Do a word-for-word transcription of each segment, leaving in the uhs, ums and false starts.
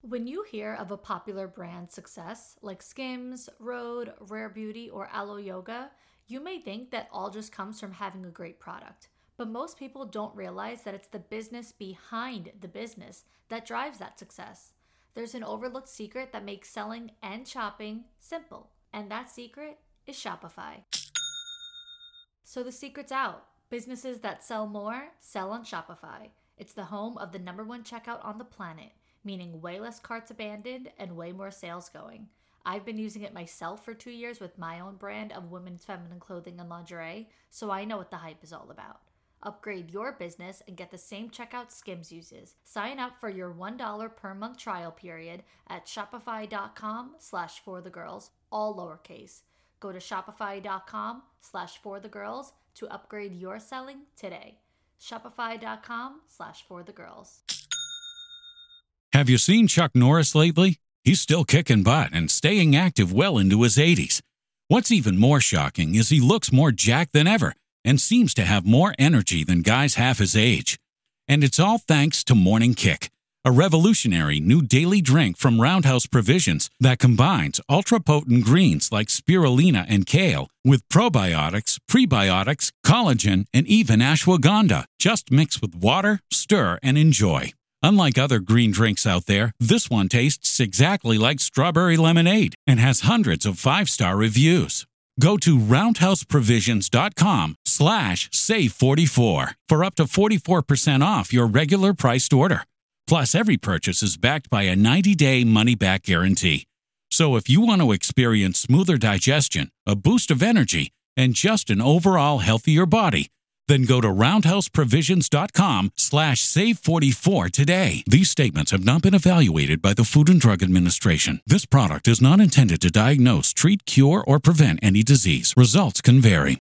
When you hear of a popular brand success like Skims, Rhode, Rare Beauty, or Aloe Yoga, you may think that all just comes from having a great product. But most people don't realize that it's the business behind the business that drives that success. There's an overlooked secret that makes selling and shopping simple, and that secret is Shopify. So the secret's out. Businesses that sell more sell on Shopify. It's the home of the number one checkout on the planet, meaning way less carts abandoned and way more sales going. I've been using it myself for two years with my own brand of women's feminine clothing and lingerie, so I know what the hype is all about. Upgrade your business and get the same checkout Skims uses. Sign up for your one dollar per month trial period at shopify.com slash for the girls, all lowercase. Go to shopify.com slash for the girls to upgrade your selling today. Shopify.com slash for the girls. Have you seen Chuck Norris lately? He's still kicking butt and staying active well into his eighties. What's even more shocking is he looks more jacked than ever and seems to have more energy than guys half his age. And it's all thanks to Morning Kick, a revolutionary new daily drink from Roundhouse Provisions that combines ultra-potent greens like spirulina and kale with probiotics, prebiotics, collagen, and even ashwagandha. Just mix with water, stir, and enjoy. Unlike other green drinks out there, this one tastes exactly like strawberry lemonade and has hundreds of five-star reviews. Go to roundhouseprovisions.com slash save44 for up to forty-four percent off your regular priced order. Plus, every purchase is backed by a ninety-day money-back guarantee. So if you want to experience smoother digestion, a boost of energy, and just an overall healthier body, then go to roundhouseprovisions.com slash save44 today. These statements have not been evaluated by the Food and Drug Administration. This product is not intended to diagnose, treat, cure, or prevent any disease. Results can vary.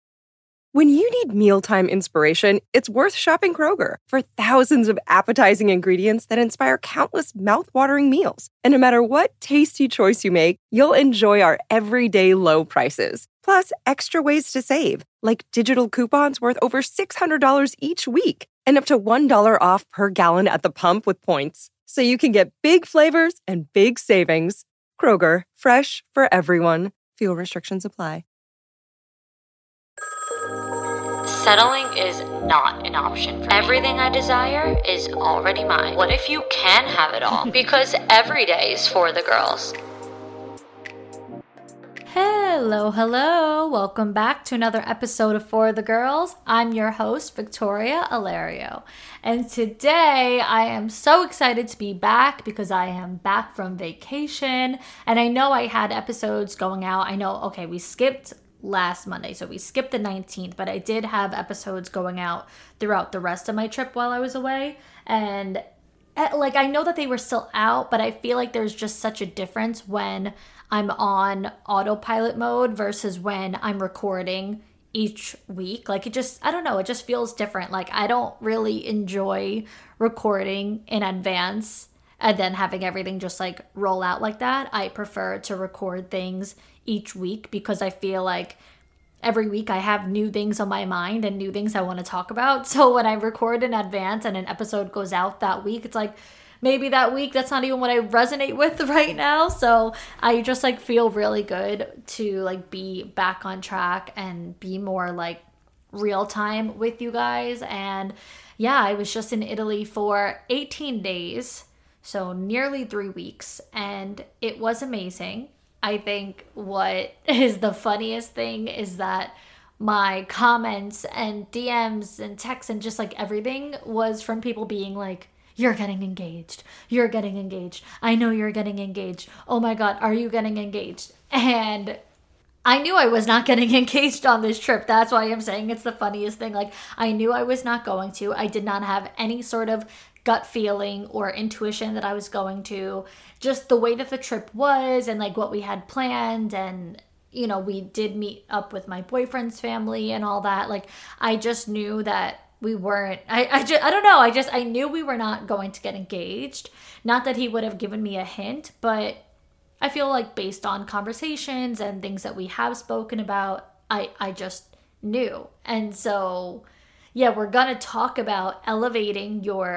When you need mealtime inspiration, it's worth shopping Kroger for thousands of appetizing ingredients that inspire countless mouth-watering meals. And no matter what tasty choice you make, you'll enjoy our everyday low prices. Plus, extra ways to save, like digital coupons worth over six hundred dollars each week and up to one dollar off per gallon at the pump with points. So you can get big flavors and big savings. Kroger, fresh for everyone. Fuel restrictions apply. Settling is not an option for me. Everything I desire is already mine. What if you can have it all? Because every day is for the girls. Hello, hello. Welcome back to another episode of For the Girls. I'm your host, Victoria Alario. And today I am so excited to be back because I am back from vacation. And I know I had episodes going out. I know, okay, we skipped last Monday, so we skipped the nineteenth, but I did have episodes going out throughout the rest of my trip while I was away. And like, I know that they were still out, but I feel like there's just such a difference when I'm on autopilot mode versus when I'm recording each week. Like, it just, I don't know, it just feels different. Like, I don't really enjoy recording in advance and then having everything just like roll out like that. I prefer to record things each week because I feel like every week I have new things on my mind and new things I want to talk about. So when I record in advance and an episode goes out that week, it's like, maybe that week, that's not even what I resonate with right now. So I just like feel really good to like be back on track and be more like real time with you guys. And yeah, I was just in Italy for eighteen days, so nearly three weeks. And it was amazing. I think what is the funniest thing is that my comments and D Ms and texts and just like everything was from people being like, you're getting engaged. You're getting engaged. I know you're getting engaged. Oh my God, are you getting engaged? And I knew I was not getting engaged on this trip. That's why I'm saying it's the funniest thing. Like, I knew I was not going to. I did not have any sort of gut feeling or intuition that I was going to. Just the way that the trip was and like what we had planned, and you know, we did meet up with my boyfriend's family and all that. Like, I just knew that we weren't, I, I, just, I don't know, I just, I knew we were not going to get engaged. Not that he would have given me a hint, but I feel like based on conversations and things that we have spoken about, I, I just knew. And so, yeah, we're going to talk about elevating your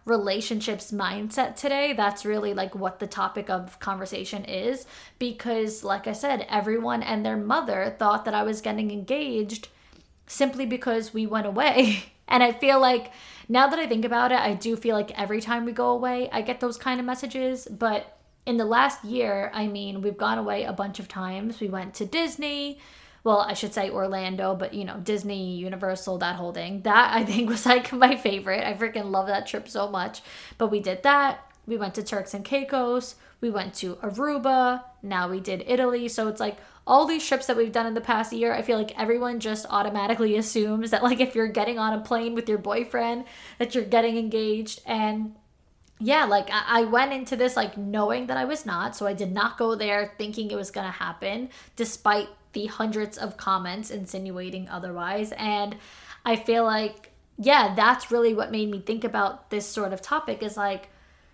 relationships mindset today. That's really like what the topic of conversation is, because like I said, everyone and their mother thought that I was getting engaged simply because we went away. And I feel like now that I think about it, I do feel like every time we go away, I get those kind of messages. But in the last year, I mean, we've gone away a bunch of times. We went to Disney. Well, I should say Orlando, but you know, Disney, Universal, that whole thing. That I think was like my favorite. I freaking love that trip so much. But we did that. We went to Turks and Caicos. We went to Aruba. Now we did Italy. So it's like all these trips that we've done in the past year, I feel like everyone just automatically assumes that like if you're getting on a plane with your boyfriend, that you're getting engaged. And yeah, like I went into this like knowing that I was not. So I did not go there thinking it was going to happen, despite the hundreds of comments insinuating otherwise. And I feel like, yeah, that's really what made me think about this sort of topic is like,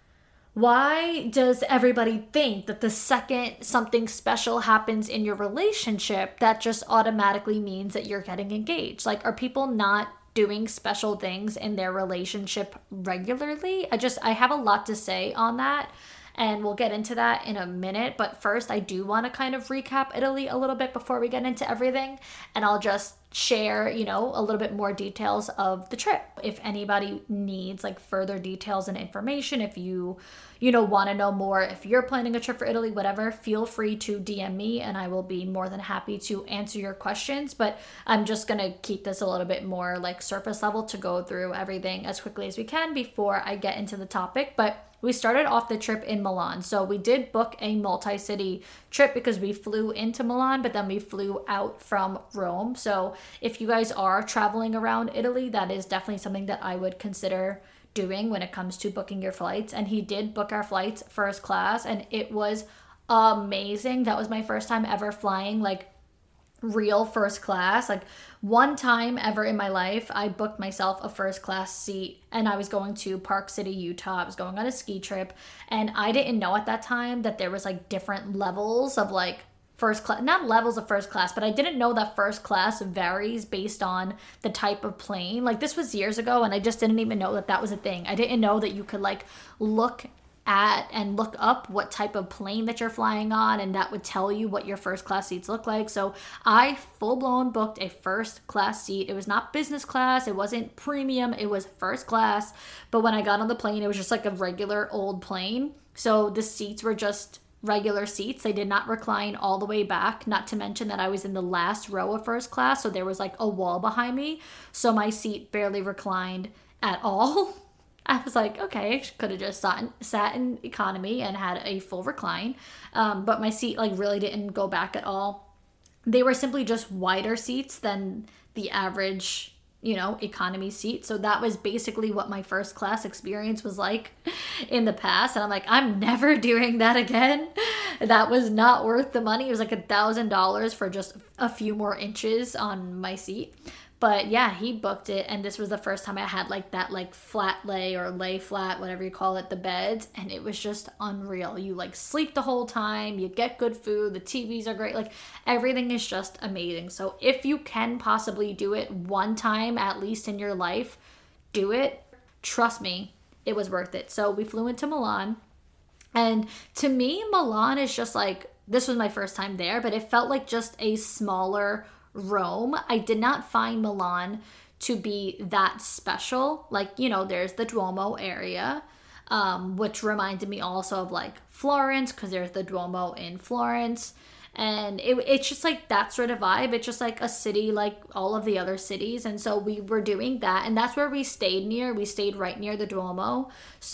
why does everybody think that the second something special happens in your relationship, that just automatically means that you're getting engaged? Like, are people not doing special things in their relationship regularly? I just, I have a lot to say on that. And we'll get into that in a minute. But first, I do want to kind of recap Italy a little bit before we get into everything. And I'll just share, you know, a little bit more details of the trip. If anybody needs like further details and information, if you, you know, want to know more, if you're planning a trip for Italy, whatever, feel free to D M me and I will be more than happy to answer your questions. But I'm just going to keep this a little bit more like surface level to go through everything as quickly as we can before I get into the topic. But we started off the trip in Milan. So we did book a multi-city trip because we flew into Milan, but then we flew out from Rome. So if you guys are traveling around Italy, that is definitely something that I would consider doing when it comes to booking your flights. And he did book our flights first class, and it was amazing. That was my first time ever flying like real first class. Like one time ever in my life, I booked myself a first class seat and I was going to Park City, Utah. I was going on a ski trip and I didn't know at that time that there was like different levels of like first class, not levels of first class, but I didn't know that first class varies based on the type of plane. Like this was years ago and I just didn't even know that that was a thing. I didn't know that you could like look at and look up what type of plane that you're flying on, and that would tell you what your first class seats look like. So I full-blown booked a first class seat. It was not business class, it wasn't premium, it was first class. But when I got on the plane, it was just like a regular old plane. So the seats were just regular seats. They did not recline all the way back, not to mention that I was in the last row of first class, so there was like a wall behind me, so my seat barely reclined at all. I was like, okay, I could have just sat in, sat in economy and had a full recline. Um, but my seat like really didn't go back at all. They were simply just wider seats than the average, you know, economy seat. So that was basically what my first class experience was like in the past. And I'm like, I'm never doing that again. That was not worth the money. It was like a thousand dollars for just a few more inches on my seat. But yeah, he booked it, and this was the first time I had like that like flat lay or lay flat, whatever you call it, the beds, and it was just unreal. You like sleep the whole time, you get good food, the T Vs are great, like everything is just amazing. So if you can possibly do it one time at least in your life, do it. Trust me, it was worth it. So we flew into Milan, and to me, Milan is just like, this was my first time there, but it felt like just a smaller Rome. I did not find Milan to be that special. Like, you know, there's the Duomo area, um, which reminded me also of like Florence, because there's the Duomo in Florence. And it, it's just like that sort of vibe. It's just like a city like all of the other cities. And so we were doing that. And that's where we stayed near. We stayed right near the Duomo.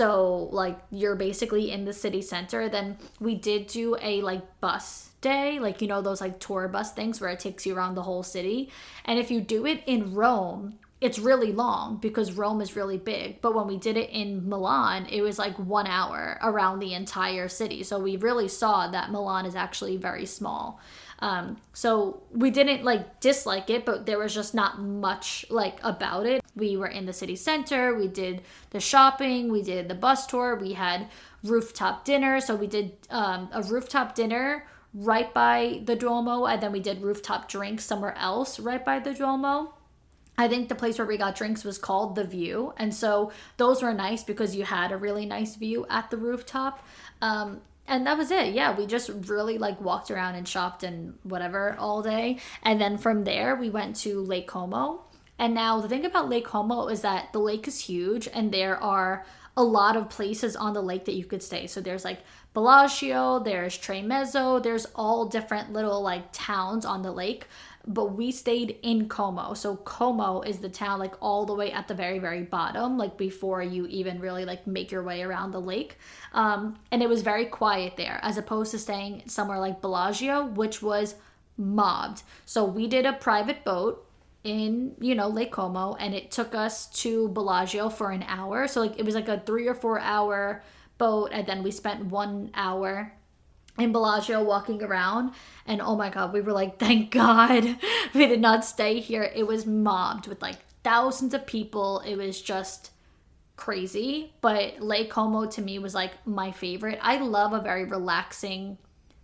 So like you're basically in the city center. Then we did do a like bus day, like, you know, those like tour bus things where it takes you around the whole city. And if you do it in Rome, it's really long because Rome is really big. But when we did it in Milan, it was like one hour around the entire city. So we really saw that Milan is actually very small. Um, so we didn't like dislike it, but there was just not much like about it. We were in the city center, we did the shopping, we did the bus tour, we had rooftop dinner. So we did um, a rooftop dinner right by the Duomo, and then we did rooftop drinks somewhere else right by the Duomo. I think the place where we got drinks was called The View. And so those were nice because you had a really nice view at the rooftop. Um, and that was it. Yeah, we just really like walked around and shopped and whatever all day. And then from there, we went to Lake Como. And now the thing about Lake Como is that the lake is huge and there are a lot of places on the lake that you could stay. So there's like Bellagio, there's Tre Mezzo, there's all different little like towns on the lake. But we stayed in Como. So Como is the town like all the way at the very, very bottom, like before you even really like make your way around the lake. Um, and it was very quiet there as opposed to staying somewhere like Bellagio, which was mobbed. So we did a private boat in, you know, Lake Como, and it took us to Bellagio for an hour. So like it was like a three or four hour boat, and then we spent one hour in Bellagio walking around. And oh my god, we were like, thank god we did not stay here. It was mobbed with like thousands of people. It was just crazy. But Lake Como to me was like my favorite. I love a very relaxing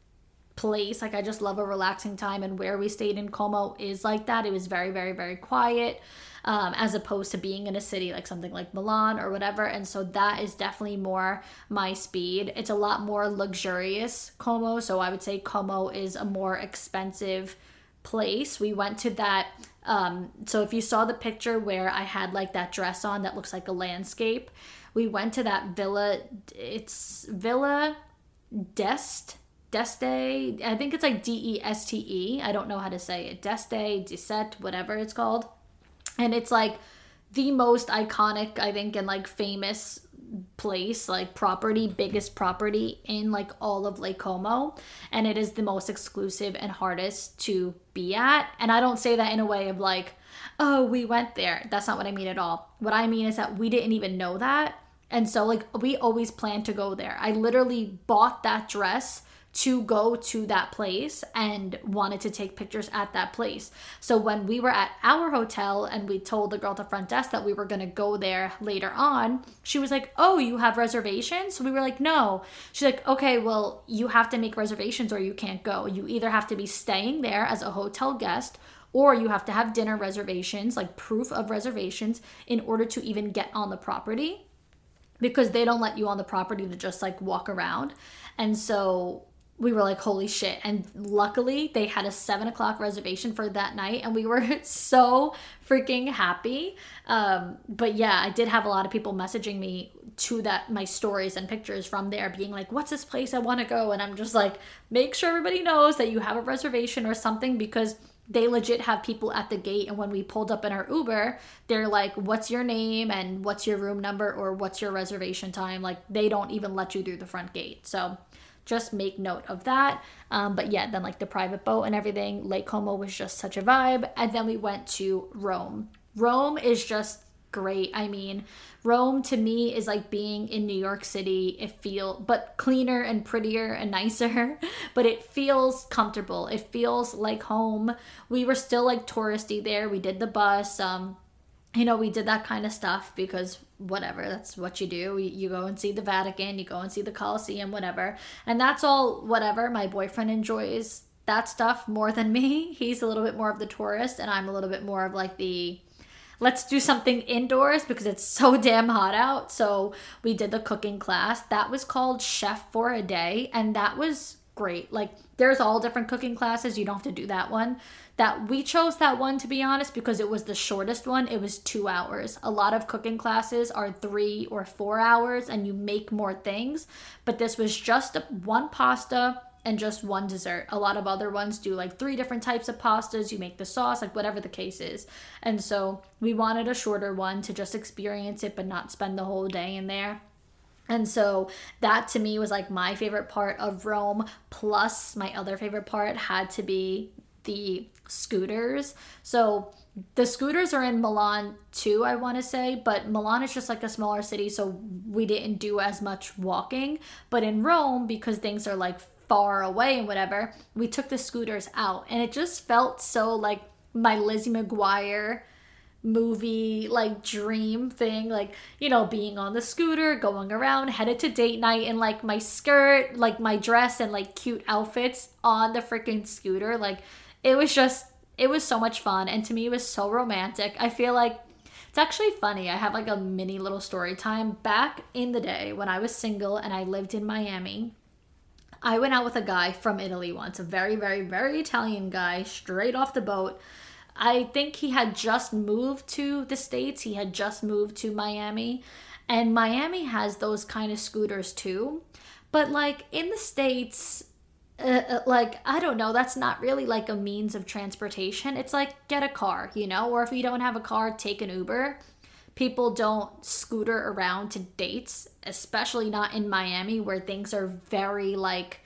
place. Like I just love a relaxing time, and where we stayed in Como is like that. It was very, very, very quiet, um, as opposed to being in a city like something like Milan or whatever. And so that is definitely more my speed. It's a lot more luxurious, Como. So I would say Como is a more expensive place. We went to that. Um, so if you saw the picture where I had like that dress on that looks like a landscape, we went to that villa. It's Villa d'Este. D'Este, I think it's like D E S T E. I don't know how to say it. D'Este, Dessert, whatever it's called. And it's like the most iconic, I think, and like famous place, like property, biggest property in like all of Lake Como. And it is the most exclusive and hardest to be at. And I don't say that in a way of like, oh, we went there. That's not what I mean at all. What I mean is that we didn't even know that. And so like we always planned to go there. I literally bought that dress to go to that place and wanted to take pictures at that place. So when we were at our hotel and we told the girl at the front desk that we were going to go there later on, she was like, oh, you have reservations? So we were like, no. She's like, okay, well, you have to make reservations or you can't go. You either have to be staying there as a hotel guest, or you have to have dinner reservations, like proof of reservations, in order to even get on the property, because they don't let you on the property to just like walk around. And so we were like, holy shit. And luckily they had a seven o'clock reservation for that night, and we were so freaking happy. Um, but yeah, I did have a lot of people messaging me to that, my stories and pictures from there, being like, what's this place? I want to go. And I'm just like, make sure everybody knows that you have a reservation or something, because they legit have people at the gate. And when we pulled up in our Uber, they're like, what's your name and what's your room number or what's your reservation time? Like they don't even let you through the front gate. So just make note of that. Um, but yeah, then like the private boat and everything, Lake Como was just such a vibe. And then we went to Rome. Rome is just great. I mean, Rome to me is like being in New York City. It feels, but cleaner and prettier and nicer, but it feels comfortable. It feels like home. We were still like touristy there. We did the bus. Um, you know, we did that kind of stuff because whatever, that's what you do. You, you go and see the Vatican, you go and see the Colosseum, whatever. And that's all whatever. My boyfriend enjoys that stuff more than me. He's a little bit more of the tourist, and I'm a little bit more of like the, let's do something indoors because it's so damn hot out. So we did the cooking class. That was called Chef for a Day, and that was great. Like there's all different cooking classes. You don't have to do that one. That we chose that one, to be honest, because it was the shortest one. It was two hours. A lot of cooking classes are three or four hours and you make more things. But this was just a, one pasta and just one dessert. A lot of other ones do like three different types of pastas. You make the sauce, like whatever the case is. And so we wanted a shorter one to just experience it but not spend the whole day in there. And so that to me was like my favorite part of Rome. Plus my other favorite part had to be the scooters. So the scooters are in Milan too, I want to say, but Milan is just like a smaller city, so we didn't do as much walking. But in Rome, because things are like far away and whatever, we took the scooters out, and it just felt so like my Lizzie McGuire movie like dream thing, like, you know, being on the scooter, going around, headed to date night in like my skirt, like my dress and like cute outfits on the freaking scooter. Like it was just it was so much fun. And to me, it was so romantic. I feel like it's actually funny. I have like a mini little story time. Back in the day when I was single and I lived in Miami, I went out with a guy from Italy once, a very, very, very Italian guy, straight off the boat. I think he had just moved to the States. He had just moved to Miami. And Miami has those kind of scooters too. But like in the States, uh, like, I don't know, that's not really like a means of transportation. It's like, get a car, you know? Or if you don't have a car, take an Uber. People don't scooter around to dates, especially not in Miami where things are very like,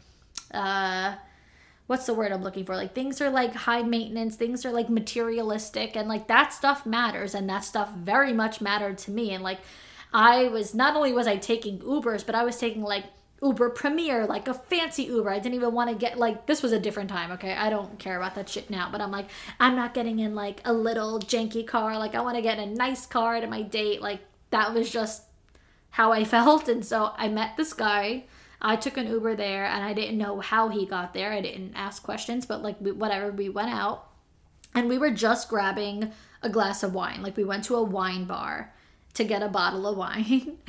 uh, what's the word I'm looking for? Like things are like high maintenance, things are like materialistic, and like that stuff matters, and that stuff very much mattered to me. And like I was, not only was I taking Ubers, but I was taking like Uber Premier, like a fancy Uber. I didn't even want to get like, this was a different time, okay? I don't care about that shit now, but I'm like, I'm not getting in like a little janky car. Like I want to get in a nice car to my date. Like that was just how I felt. And so I met this guy. I took an Uber there and I didn't know how he got there. I didn't ask questions, but like we, whatever, we went out and we were just grabbing a glass of wine. Like we went to a wine bar to get a bottle of wine.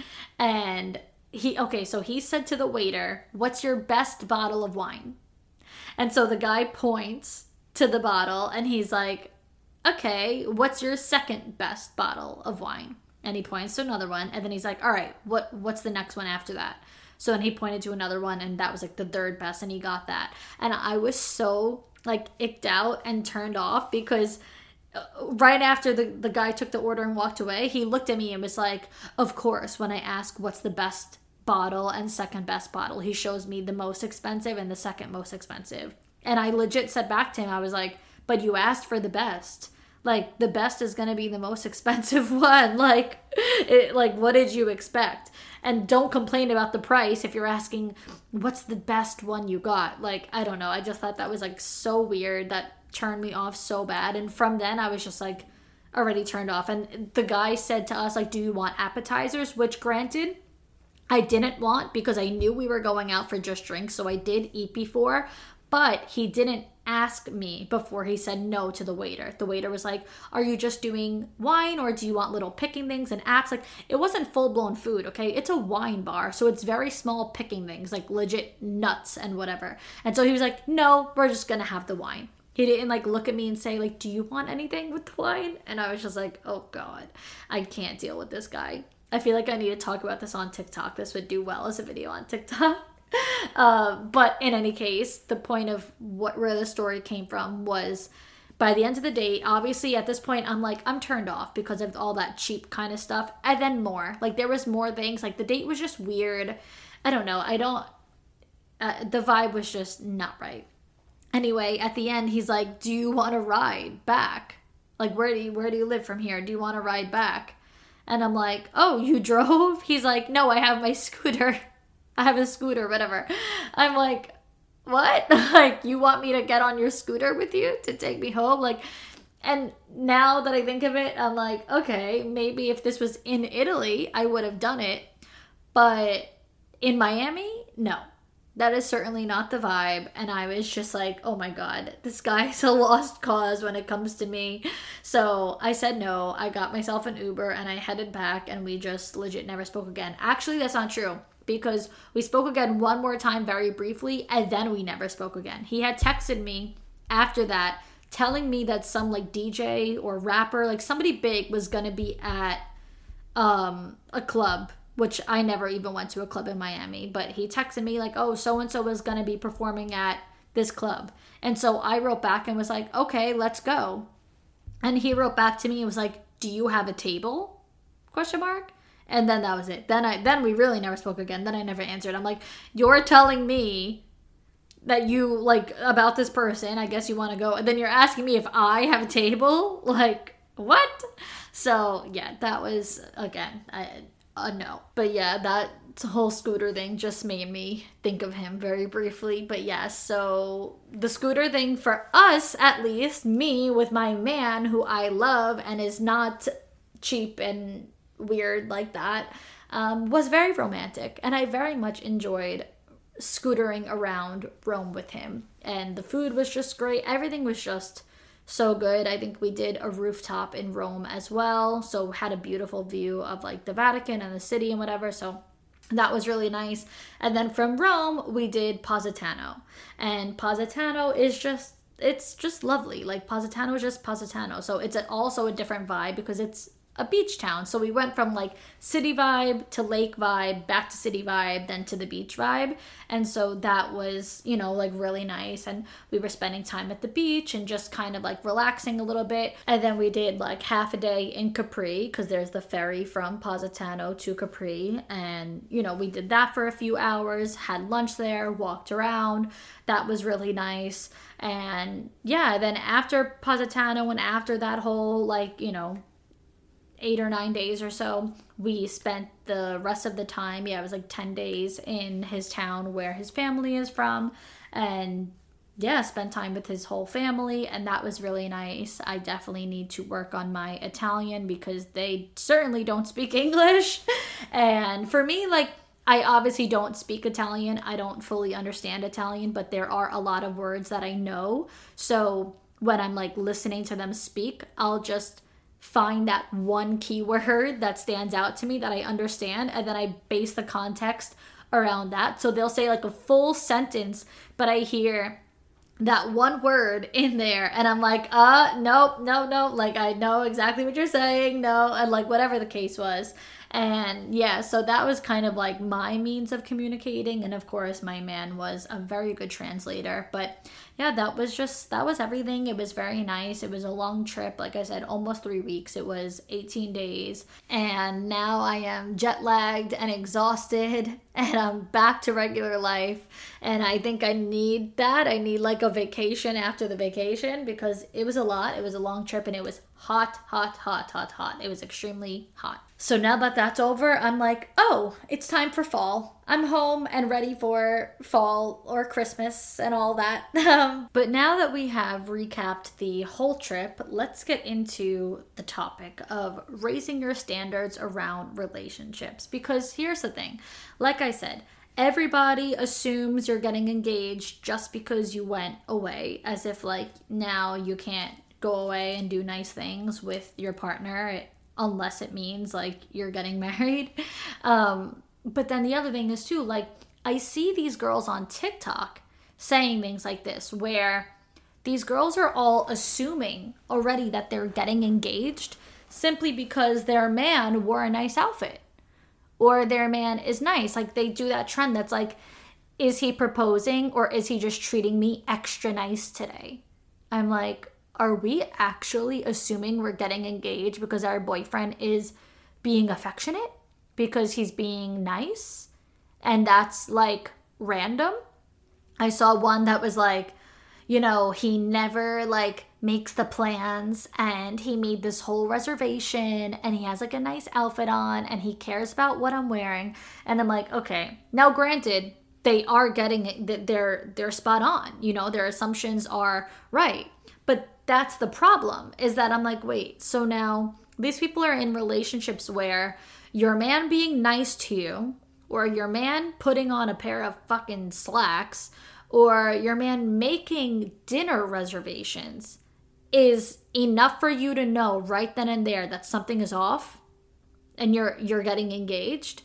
And he, okay, so he said to the waiter, "What's your best bottle of wine?" And so the guy points to the bottle and he's like, "Okay, what's your second best bottle of wine?" And he points to another one. And then he's like, "All right, what, what's the next one after that?" So then he pointed to another one and that was like the third best, and he got that. And I was so like icked out and turned off because right after the, the guy took the order and walked away, he looked at me and was like, "Of course, when I ask what's the best bottle and second best bottle, he shows me the most expensive and the second most expensive." And I legit said back to him, I was like, "But you asked for the best. Like the best is going to be the most expensive one. Like, it, like what did you expect? And don't complain about the price if you're asking what's the best one you got." Like, I don't know. I just thought that was like so weird. That turned me off so bad. And from then I was just like already turned off. And the guy said to us, like, "Do you want appetizers?" Which granted, I didn't want because I knew we were going out for just drinks. So I did eat before, but he didn't ask me before he said no to the waiter. The waiter was like, "Are you just doing wine or do you want little picking things and apps?" Like it wasn't full blown food. Okay. It's a wine bar. So it's very small picking things like legit nuts and whatever. And so he was like, "No, we're just going to have the wine." He didn't like look at me and say like, "Do you want anything with the wine?" And I was just like, oh God, I can't deal with this guy. I feel like I need to talk about this on TikTok. This would do well as a video on TikTok. uh, but in any case, the point of what where the story came from was by the end of the date, obviously at this point, I'm like, I'm turned off because of all that cheap kind of stuff. And then more, like there was more things, like the date was just weird. I don't know. I don't, uh, the vibe was just not right. Anyway, at the end, he's like, "Do you want to ride back? Like, where do you, where do you live from here? Do you want to ride back?" And I'm like, "Oh, you drove?" He's like, "No, I have my scooter. I have a scooter, whatever." I'm like, what? Like, you want me to get on your scooter with you to take me home? Like, and now that I think of it, I'm like, okay, maybe if this was in Italy, I would have done it. But in Miami, no. That is certainly not the vibe. And I was just like, oh my God, this guy's a lost cause when it comes to me. So I said no. I got myself an Uber and I headed back and we just legit never spoke again. Actually, that's not true because we spoke again one more time very briefly and then we never spoke again. He had texted me after that telling me that some like D J or rapper, like somebody big was going to be at um, a club, which I never even went to a club in Miami, but he texted me like, "Oh, so-and-so is going to be performing at this club." And so I wrote back and was like, "Okay, let's go." And he wrote back to me and was like, "Do you have a table?" Question mark. And then that was it. Then I, then we really never spoke again. Then I never answered. I'm like, "You're telling me that you like about this person. I guess you want to go. And then you're asking me if I have a table? Like, what?" So yeah, that was, again, I, Uh, no. But yeah, that whole scooter thing just made me think of him very briefly. But yes, yeah, so the scooter thing for us, at least, me with my man who I love and is not cheap and weird like that, um, was very romantic. And I very much enjoyed scootering around Rome with him. And the food was just great. Everything was just so good. I think we did a rooftop in Rome as well, so had a beautiful view of like the Vatican and the city and whatever, so that was really nice. And then from Rome, we did Positano. And Positano is just, it's just lovely. Like Positano is just Positano. So it's also a different vibe because it's a beach town. So we went from like city vibe to lake vibe, back to city vibe, then to the beach vibe. And so that was, you know, like really nice. And we were spending time at the beach and just kind of like relaxing a little bit. And then we did like half a day in Capri because there's the ferry from Positano to Capri. And, you know, we did that for a few hours, had lunch there, walked around. That was really nice. And yeah, then after Positano and after that whole like, you know, eight or nine days or so, we spent the rest of the time, yeah, it was like ten days in his town where his family is from, and yeah, spent time with his whole family, and that was really nice. I definitely need to work on my Italian because they certainly don't speak English. And for me, like, I obviously don't speak Italian. I don't fully understand Italian, but there are a lot of words that I know. So when I'm like listening to them speak, I'll just find that one keyword that stands out to me that I understand, and then I base the context around that. So they'll say like a full sentence, but I hear that one word in there and I'm like, uh, nope, no, no, like I know exactly what you're saying, no, and like whatever the case was. And yeah, so that was kind of like my means of communicating. And of course, my man was a very good translator. But yeah, that was just, that was everything. It was very nice. It was a long trip. Like I said, almost three weeks. It was eighteen days. And now I am jet lagged and exhausted and I'm back to regular life. And I think I need that. I need like a vacation after the vacation because it was a lot. It was a long trip and it was hot, hot, hot, hot, hot. It was extremely hot. So now that that's over, I'm like, oh, it's time for fall. I'm home and ready for fall or Christmas and all that. Um, but now that we have recapped the whole trip, let's get into the topic of raising your standards around relationships. Because here's the thing, like I said, everybody assumes you're getting engaged just because you went away, as if like now you can't go away and do nice things with your partner. It, unless it means like you're getting married. Um, but then the other thing is too, like I see these girls on TikTok saying things like this, where these girls are all assuming already that they're getting engaged simply because their man wore a nice outfit or their man is nice. Like they do that trend that's like, is he proposing or is he just treating me extra nice today? I'm like, are we actually assuming we're getting engaged because our boyfriend is being affectionate? Because he's being nice? And that's like random? I saw one that was like, you know, he never like makes the plans and he made this whole reservation and he has like a nice outfit on and he cares about what I'm wearing. And I'm like, okay, now granted, they are getting it, they're, they're spot on. You know, their assumptions are right. But that's the problem, is that I'm like, wait, so now these people are in relationships where your man being nice to you, or your man putting on a pair of fucking slacks, or your man making dinner reservations is enough for you to know right then and there that something is off and you're you're getting engaged.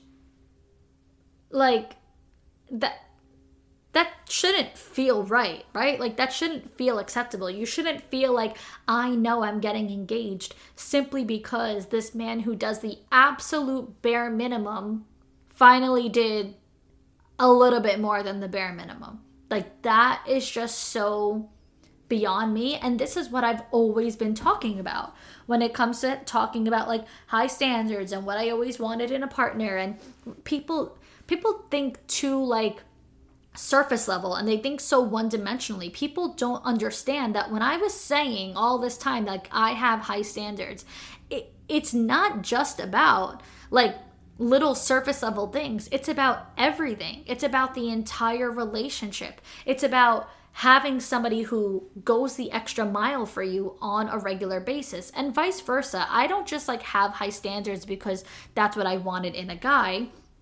Like that That shouldn't feel right, right? Like that shouldn't feel acceptable. You shouldn't feel like, I know I'm getting engaged simply because this man who does the absolute bare minimum finally did a little bit more than the bare minimum. Like that is just so beyond me. And this is what I've always been talking about when it comes to talking about like high standards and what I always wanted in a partner. And people, people think too like surface level and they think so one-dimensionally. People don't understand that when I was saying all this time like I have high standards, it, it's not just about like little surface level things. It's about everything. It's about the entire relationship. It's about having somebody who goes the extra mile for you on a regular basis and vice versa. I don't just like have high standards because that's what I wanted in a guy.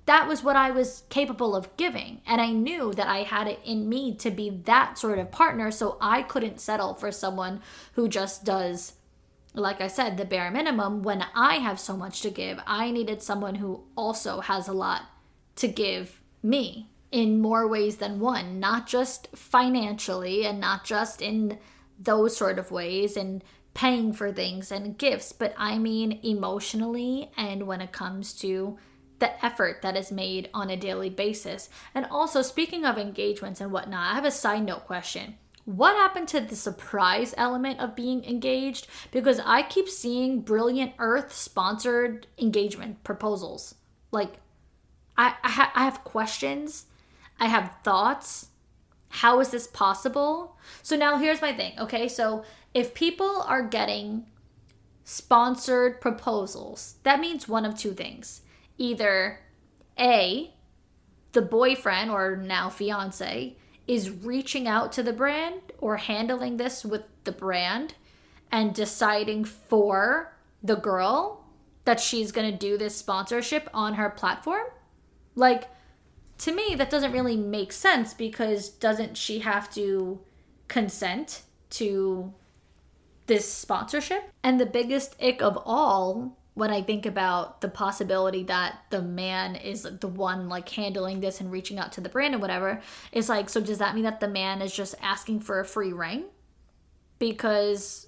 that was what I was capable of giving. And I knew that I had it in me to be that sort of partner. So I couldn't settle for someone who just does, like I said, the bare minimum when I have so much to give. I needed someone who also has a lot to give me in more ways than one, not just financially and not just in those sort of ways and paying for things and gifts, but I mean emotionally and when it comes to the effort that is made on a daily basis. And also, speaking of engagements and whatnot, I have a side note question. What happened to the surprise element of being engaged? Because I keep seeing Brilliant Earth sponsored engagement proposals. Like, I, I, ha- I have questions. I have thoughts. How is this possible? So now here's my thing, okay? So if people are getting sponsored proposals, that means one of two things. Either A, the boyfriend or now fiance is reaching out to the brand or handling this with the brand and deciding for the girl that she's going to do this sponsorship on her platform. Like, to me, that doesn't really make sense because doesn't she have to consent to this sponsorship? And the biggest ick of all, when I think about the possibility that the man is the one like handling this and reaching out to the brand and whatever, is like, so does that mean that the man is just asking for a free ring? Because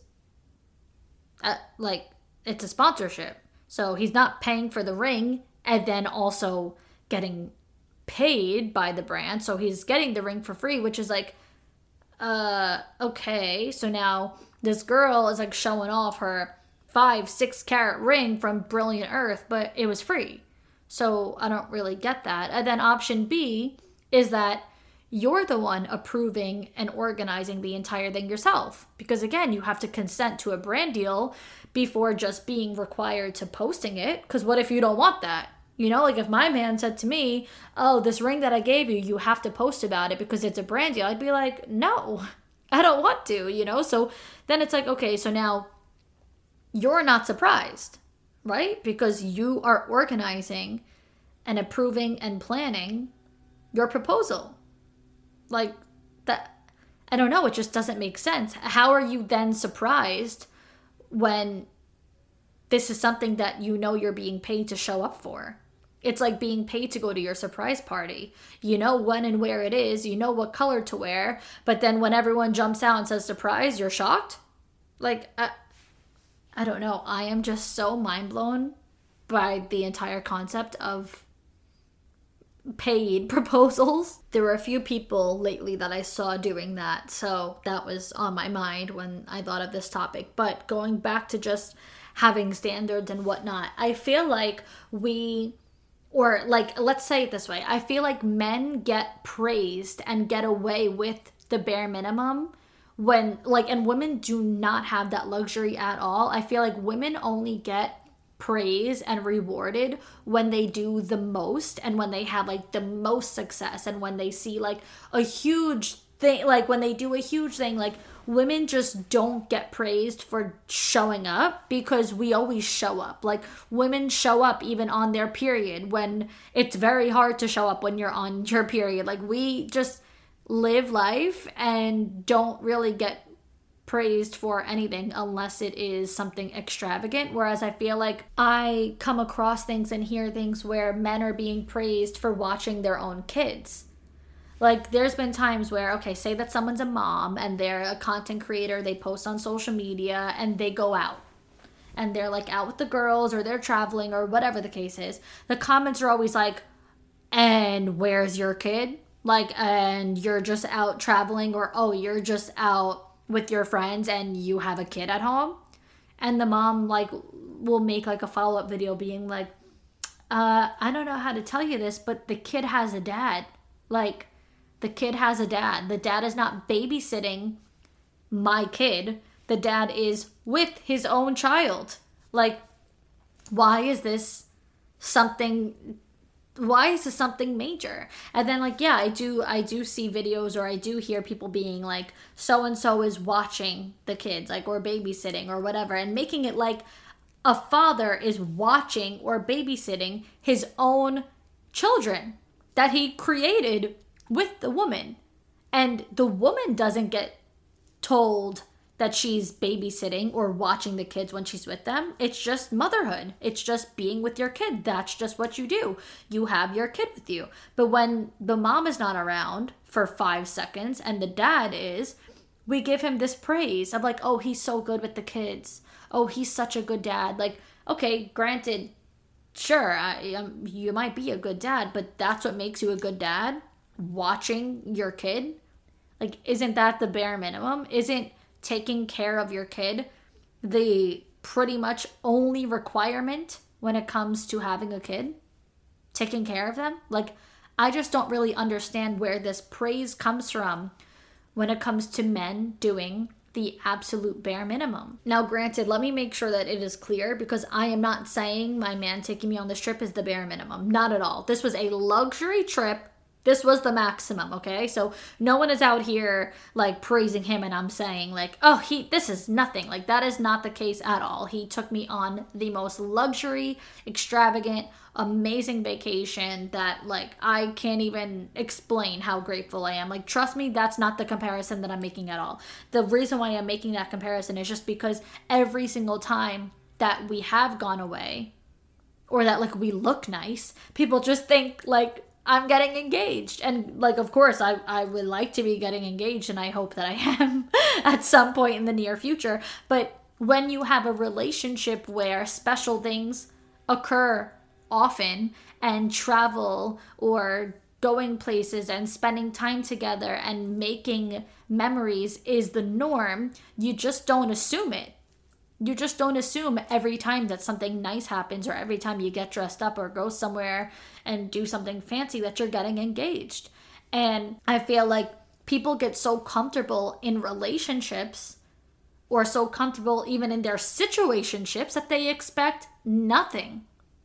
uh, like it's a sponsorship. So he's not paying for the ring and then also getting paid by the brand. So he's getting the ring for free, which is like, uh, okay. So now this girl is like showing off her five, six carat ring from Brilliant Earth, but it was free. So I don't really get that. And then option B is that you're the one approving and organizing the entire thing yourself. Because again, you have to consent to a brand deal before just being required to posting it. Because what if you don't want that? You know, like if my man said to me, oh, this ring that I gave you, you have to post about it because it's a brand deal. I'd be like, no, I don't want to, you know? So then it's like, okay, so now you're not surprised, right? Because you are organizing and approving and planning your proposal. Like that, I don't know, it just doesn't make sense. How are you then surprised when this is something that you know you're being paid to show up for? It's like being paid to go to your surprise party. You know when and where it is, you know what color to wear, but then when everyone jumps out and says surprise, you're shocked? Like, uh, I don't know. I am just so mind blown by the entire concept of paid proposals. There were a few people lately that I saw doing that, so that was on my mind when I thought of this topic. But going back to just having standards and whatnot, I feel like we, or like, let's say it this way, I feel like men get praised and get away with the bare minimum when, like, and women do not have that luxury at all. I feel like women only get praise and rewarded when they do the most and when they have like the most success and when they see like a huge thing, like when they do a huge thing. Like, women just don't get praised for showing up because we always show up. Like, women show up even on their period when it's very hard to show up when you're on your period. Like, we just live life and don't really get praised for anything unless it is something extravagant. Whereas I feel like I come across things and hear things where men are being praised for watching their own kids. Like, there's been times where, okay, say that someone's a mom and they're a content creator, they post on social media and they go out and they're like out with the girls or they're traveling or whatever the case is. The comments are always like, and where's your kid? Like, and you're just out traveling, or, oh, you're just out with your friends and you have a kid at home. And the mom, like, will make, like, a follow-up video being like, uh, I don't know how to tell you this, but the kid has a dad. Like, the kid has a dad. The dad is not babysitting my kid. The dad is with his own child. Like, why is this something... why is this something major? And then, like, yeah, I do I do see videos or I do hear people being like, so-and-so is watching the kids, like, or babysitting or whatever, and making it like a father is watching or babysitting his own children that he created with the woman. And the woman doesn't get told that she's babysitting or watching the kids when she's with them. It's just motherhood. It's just being with your kid. That's just what you do. You have your kid with you. But when the mom is not around for five seconds and the dad is, we give him this praise of like, oh, he's so good with the kids. Oh, he's such a good dad. Like, okay, granted, sure, I, um, you might be a good dad, but that's what makes you a good dad? Watching your kid? Like, isn't that the bare minimum? Isn't taking care of your kid the pretty much only requirement when it comes to having a kid? Taking care of them? Like, I just don't really understand where this praise comes from when it comes to men doing the absolute bare minimum. Now, granted, let me make sure that it is clear, because I am not saying my man taking me on this trip is the bare minimum. Not at all. This was a luxury trip. This was the maximum, okay? So no one is out here like praising him and I'm saying like, oh, he, this is nothing. Like, that is not the case at all. He took me on the most luxury, extravagant, amazing vacation that like I can't even explain how grateful I am. Like, trust me, that's not the comparison that I'm making at all. The reason why I'm making that comparison is just because every single time that we have gone away or that like we look nice, people just think like I'm getting engaged. And like, of course, I, I would like to be getting engaged and I hope that I am at some point in the near future. But when you have a relationship where special things occur often and travel or going places and spending time together and making memories is the norm, you just don't assume it. You just don't assume every time that something nice happens or every time you get dressed up or go somewhere and do something fancy that you're getting engaged. And I feel like people get so comfortable in relationships or so comfortable even in their situationships that they expect nothing.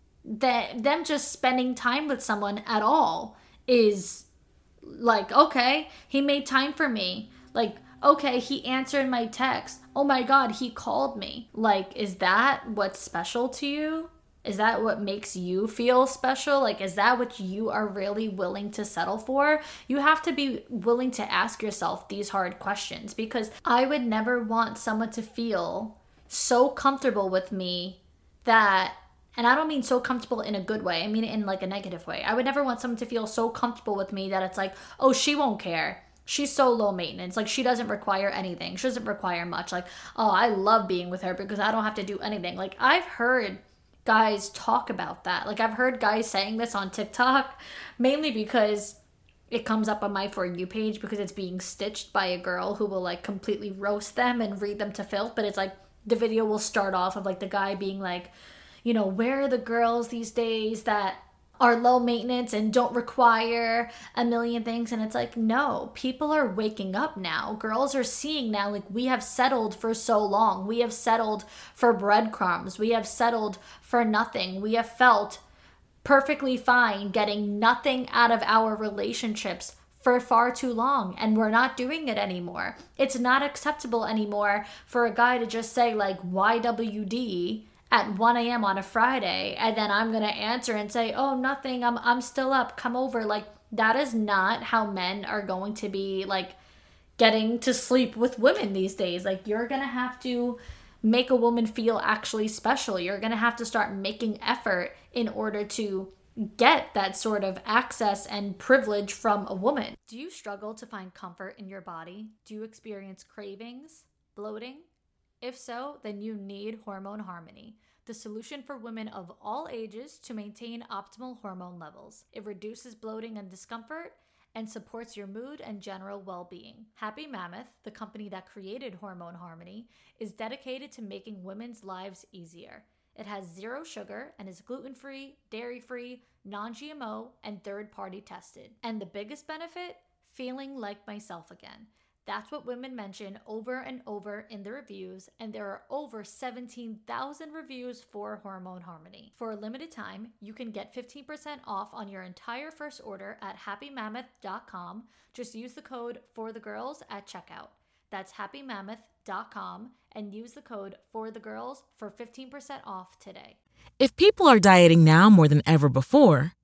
That them just spending time with someone at all is like, okay, he made time for me. Like, okay, he answered my text. Oh my God, he called me. Like, is that what's special to you? Is that what makes you feel special? Like, is that what you are really willing to settle for? You have to be willing to ask yourself these hard questions, because I would never want someone to feel so comfortable with me that, and I don't mean so comfortable in a good way, I mean it in like a negative way. I would never want someone to feel so comfortable with me that it's like, oh, she won't care. She's so low maintenance. Like, she doesn't require anything. She doesn't require much. Like, oh, I love being with her because I don't have to do anything. Like, I've heard guys talk about that. Like, I've heard guys saying this on TikTok, mainly because it comes up on my For You page because it's being stitched by a girl who will, like, completely roast them and read them to filth. But it's like, the video will start off of, like, the guy being like, you know, where are the girls these days that are low maintenance and don't require a million things? And it's like, no, people are waking up now. Girls are seeing now, like, we have settled for so long. We have settled for breadcrumbs. We have settled for nothing. We have felt perfectly fine getting nothing out of our relationships for far too long, and we're not doing it anymore. It's not acceptable anymore for a guy to just say like Y W D at one a.m. on a Friday, and then I'm going to answer and say, oh, nothing, I'm I'm still up, come over. Like, that is not how men are going to be, like, getting to sleep with women these days. Like, you're going to have to make a woman feel actually special. You're going to have to start making effort in order to get that sort of access and privilege from a woman. Do you struggle to find comfort in your body? Do you experience cravings, bloating? If so, then you need Hormone Harmony, the solution for women of all ages to maintain optimal hormone levels. It reduces bloating and discomfort and supports your mood and general well-being. Happy Mammoth, the company that created Hormone Harmony, is dedicated to making women's lives easier. It has zero sugar and is gluten-free, dairy-free, non-G M O, and third-party tested. And the biggest benefit? Feeling like myself again. That's what women mention over and over in the reviews, and there are over seventeen thousand reviews for Hormone Harmony. For a limited time, you can get fifteen percent off on your entire first order at happy mammoth dot com. Just use the code FORTHEGIRLS at checkout. That's happy mammoth dot com and use the code FORTHEGIRLS for fifteen percent off today. If people are dieting now more than ever before,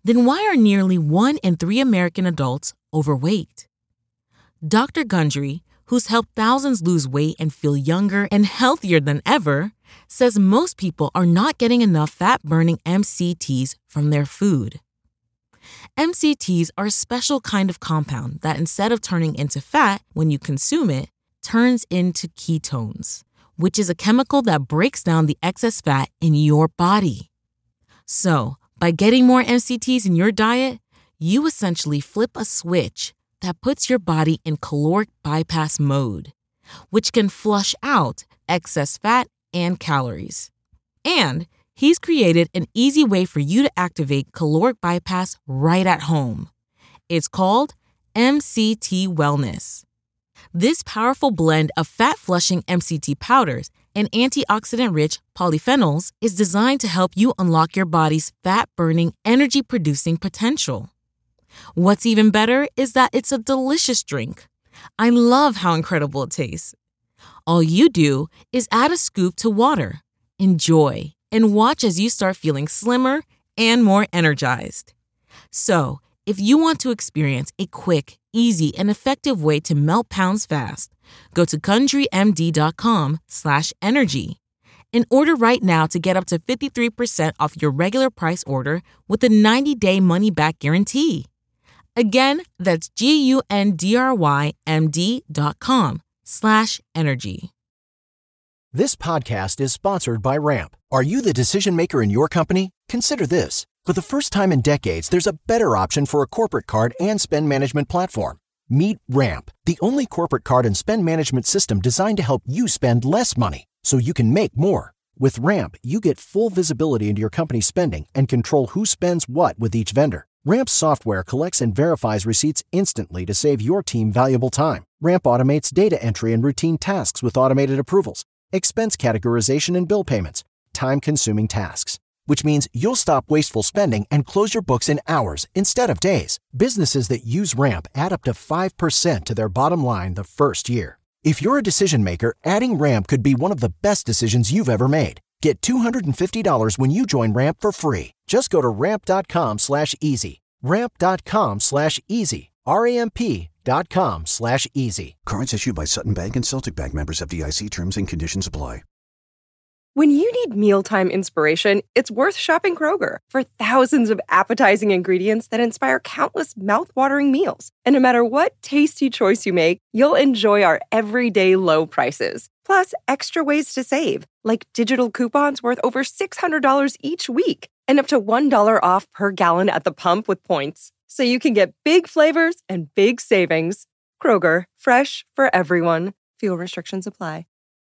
then why are nearly one in three American adults overweight? Doctor Gundry, who's helped thousands lose weight and feel younger and healthier than ever, says most people are not getting enough fat-burning M C Ts from their food. M C Ts are a special kind of compound that, instead of turning into fat when you consume it, turns into ketones, which is a chemical that breaks down the excess fat in your body. So, by getting more M C Ts in your diet, you essentially flip a switch that puts your body in caloric bypass mode, which can flush out excess fat and calories. And he's created an easy way for you to activate caloric bypass right at home. It's called M C T Wellness. This powerful blend of fat-flushing M C T powders and antioxidant-rich polyphenols is designed to help you unlock your body's fat-burning, energy-producing potential. What's even better is that it's a delicious drink. I love how incredible it tastes. All you do is add a scoop to water, enjoy, and watch as you start feeling slimmer and more energized. So, if you want to experience a quick, easy, and effective way to melt pounds fast, go to GundryMD.com slash energy and order right now to get up to fifty-three percent off your regular price order with a ninety-day money-back guarantee. Again, that's G-U-N-D-R-Y-M-D.com slash energy. This podcast is sponsored by Ramp. Are you the decision maker in your company? Consider this. For the first time in decades, there's a better option for a corporate card and spend management platform. Meet Ramp, the only corporate card and spend management system designed to help you spend less money so you can make more. With Ramp, you get full visibility into your company's spending and control who spends what with each vendor. Ramp's software collects and verifies receipts instantly to save your team valuable time. Ramp automates data entry and routine tasks with automated approvals, expense categorization and bill payments, time-consuming tasks. Which means you'll stop wasteful spending and close your books in hours instead of days. Businesses that use Ramp add up to five percent to their bottom line the first year. If you're a decision maker, adding Ramp could be one of the best decisions you've ever made. Get two hundred fifty dollars when you join Ramp for free. Just go to ramp.com slash easy. Ramp.com slash easy. R-A-M-P dot com slash easy. Cards issued by Sutton Bank and Celtic Bank, members of F D I C. Terms and conditions apply. When you need mealtime inspiration, it's worth shopping Kroger for thousands of appetizing ingredients that inspire countless mouth-watering meals. And no matter what tasty choice you make, you'll enjoy our everyday low prices. Plus, extra ways to save, like digital coupons worth over six hundred dollars each week and up to one dollar off per gallon at the pump with points. So you can get big flavors and big savings. Kroger, fresh for everyone. Fuel restrictions apply.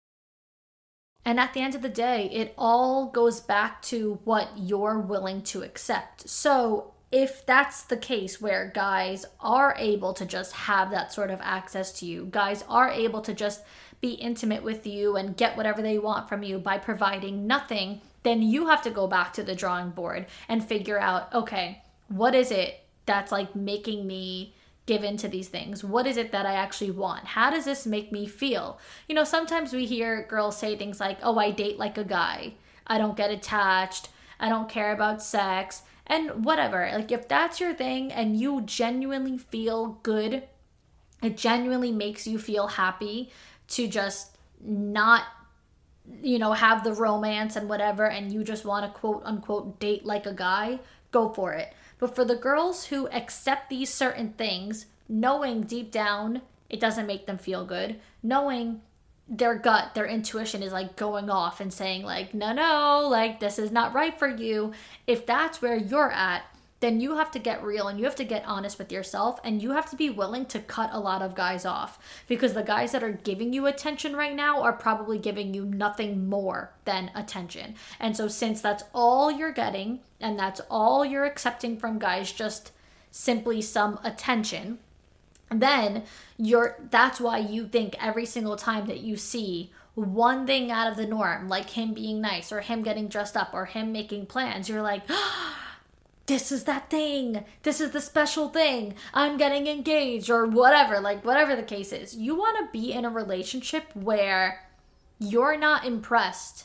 And at the end of the day, it all goes back to what you're willing to accept. So if that's the case where guys are able to just have that sort of access to you, guys are able to just be intimate with you and get whatever they want from you by providing nothing, then you have to go back to the drawing board and figure out, okay, what is it that's like making me give in to these things? What is it that I actually want? How does this make me feel? You know, sometimes we hear girls say things like, oh, I date like a guy. I don't get attached. I don't care about sex and whatever. Like if that's your thing and you genuinely feel good, it genuinely makes you feel happy to just not, you know, have the romance and whatever, and you just want to quote unquote date like a guy, go for it. But for the girls who accept these certain things, knowing deep down it doesn't make them feel good, knowing their gut, their intuition is like going off and saying like, no, no, like this is not right for you. If that's where you're at, then you have to get real and you have to get honest with yourself and you have to be willing to cut a lot of guys off, because the guys that are giving you attention right now are probably giving you nothing more than attention. And so since that's all you're getting and that's all you're accepting from guys, just simply some attention, then you're that's why you think every single time that you see one thing out of the norm, like him being nice or him getting dressed up or him making plans, you're like, this is that thing. This is the special thing. I'm getting engaged or whatever, like whatever the case is. You want to be in a relationship where you're not impressed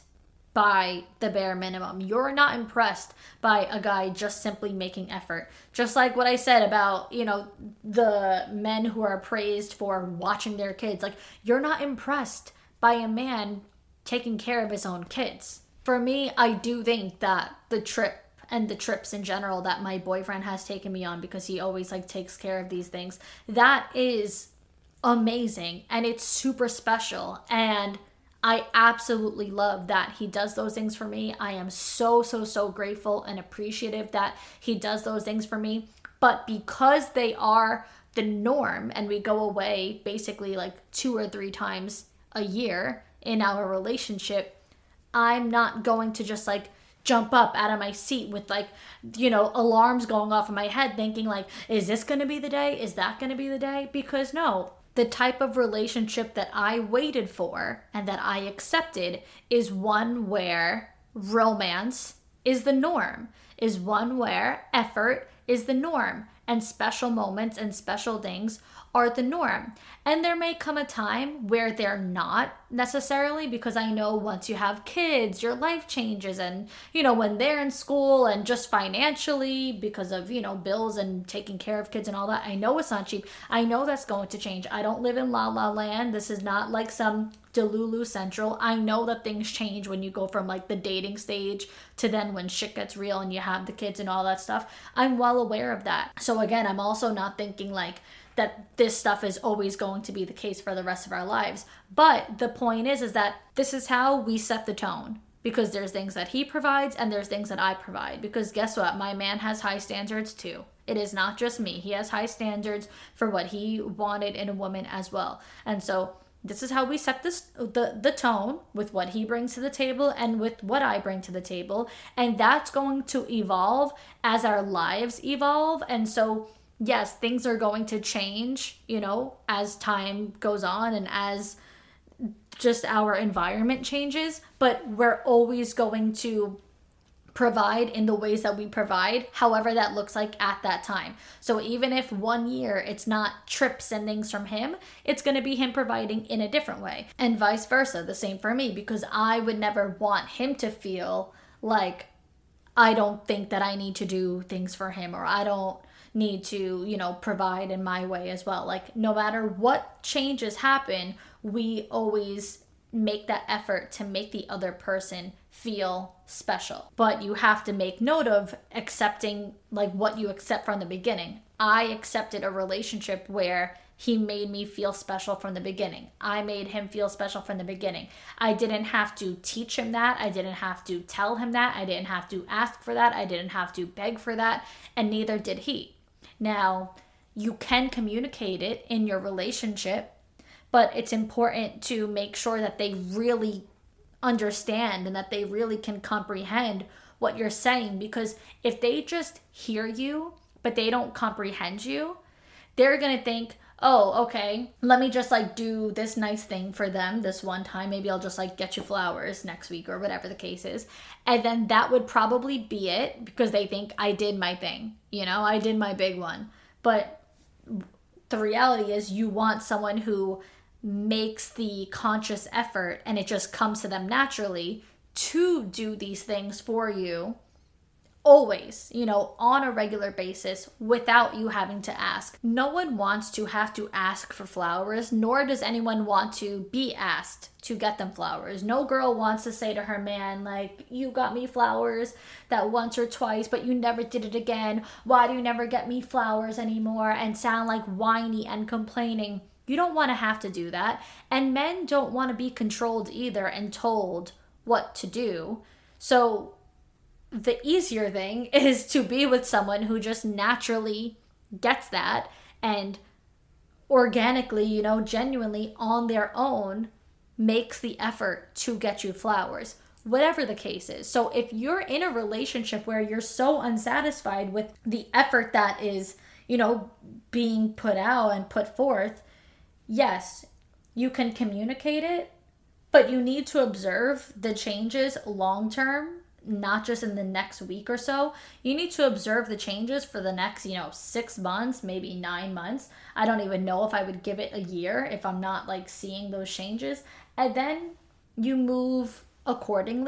by the bare minimum. You're not impressed by a guy just simply making effort. Just like what I said about, you know, the men who are praised for watching their kids. Like, you're not impressed by a man taking care of his own kids. For me, I do think that the trip and the trips in general that my boyfriend has taken me on, because he always like takes care of these things, that is amazing and it's super special. And I absolutely love that he does those things for me. I am so, so, so grateful and appreciative that he does those things for me. But because they are the norm and we go away basically like two or three times a year in our relationship, I'm not going to just like jump up out of my seat with like, you know, alarms going off in my head thinking like, is this going to be the day? Is that going to be the day? Because no. The type of relationship that I waited for and that I accepted is one where romance is the norm, is one where effort is the norm, and special moments and special things are the norm. And there may come a time where they're not necessarily, because I know once you have kids, your life changes. And, you know, when they're in school and just financially because of, you know, bills and taking care of kids and all that, I know it's not cheap. I know that's going to change. I don't live in La La Land. This is not like some Delulu Central. I know that things change when you go from like the dating stage to then when shit gets real and you have the kids and all that stuff. I'm well aware of that. So again, I'm also not thinking like that this stuff is always going to be the case for the rest of our lives. But the point is, is that this is how we set the tone, because there's things that he provides and there's things that I provide. Because guess what? My man has high standards too. It is not just me. He has high standards for what he wanted in a woman as well. And so this is how we set this the, the tone with what he brings to the table and with what I bring to the table. And that's going to evolve as our lives evolve. And so yes, things are going to change, you know, as time goes on and as just our environment changes, but we're always going to provide in the ways that we provide, however that looks like at that time. So even if one year it's not trips and things from him, it's going to be him providing in a different way, and vice versa. The same for me, because I would never want him to feel like I don't think that I need to do things for him, or I don't need to, you know, provide in my way as well. Like, no matter what changes happen, we always make that effort to make the other person feel special. But you have to make note of accepting like what you accept from the beginning. I accepted a relationship where he made me feel special from the beginning. I made him feel special from the beginning. I didn't have to teach him that. I didn't have to tell him that. I didn't have to ask for that. I didn't have to beg for that. And neither did he. Now, you can communicate it in your relationship, but it's important to make sure that they really understand and that they really can comprehend what you're saying. Because if they just hear you, but they don't comprehend you, they're going to think, oh, okay, let me just like do this nice thing for them this one time. Maybe I'll just like get you flowers next week or whatever the case is. And then that would probably be it, because they think I did my thing. You know, I did my big one. But the reality is you want someone who makes the conscious effort and it just comes to them naturally to do these things for you. Always, you know, on a regular basis without you having to ask. No one wants to have to ask for flowers, nor does anyone want to be asked to get them flowers. No girl wants to say to her man, like, you got me flowers that once or twice, but you never did it again. Why do you never get me flowers anymore? And sound like whiny and complaining. You don't want to have to do that. And men don't want to be controlled either and told what to do. So the easier thing is to be with someone who just naturally gets that and organically, you know, genuinely on their own makes the effort to get you flowers, whatever the case is. So if you're in a relationship where you're so unsatisfied with the effort that is, you know, being put out and put forth, yes, you can communicate it, but you need to observe the changes long term. Not just in the next week or so. You need to observe the changes for the next, you know, six months, maybe nine months. I don't even know if I would give it a year if I'm not like seeing those changes. And then you move accordingly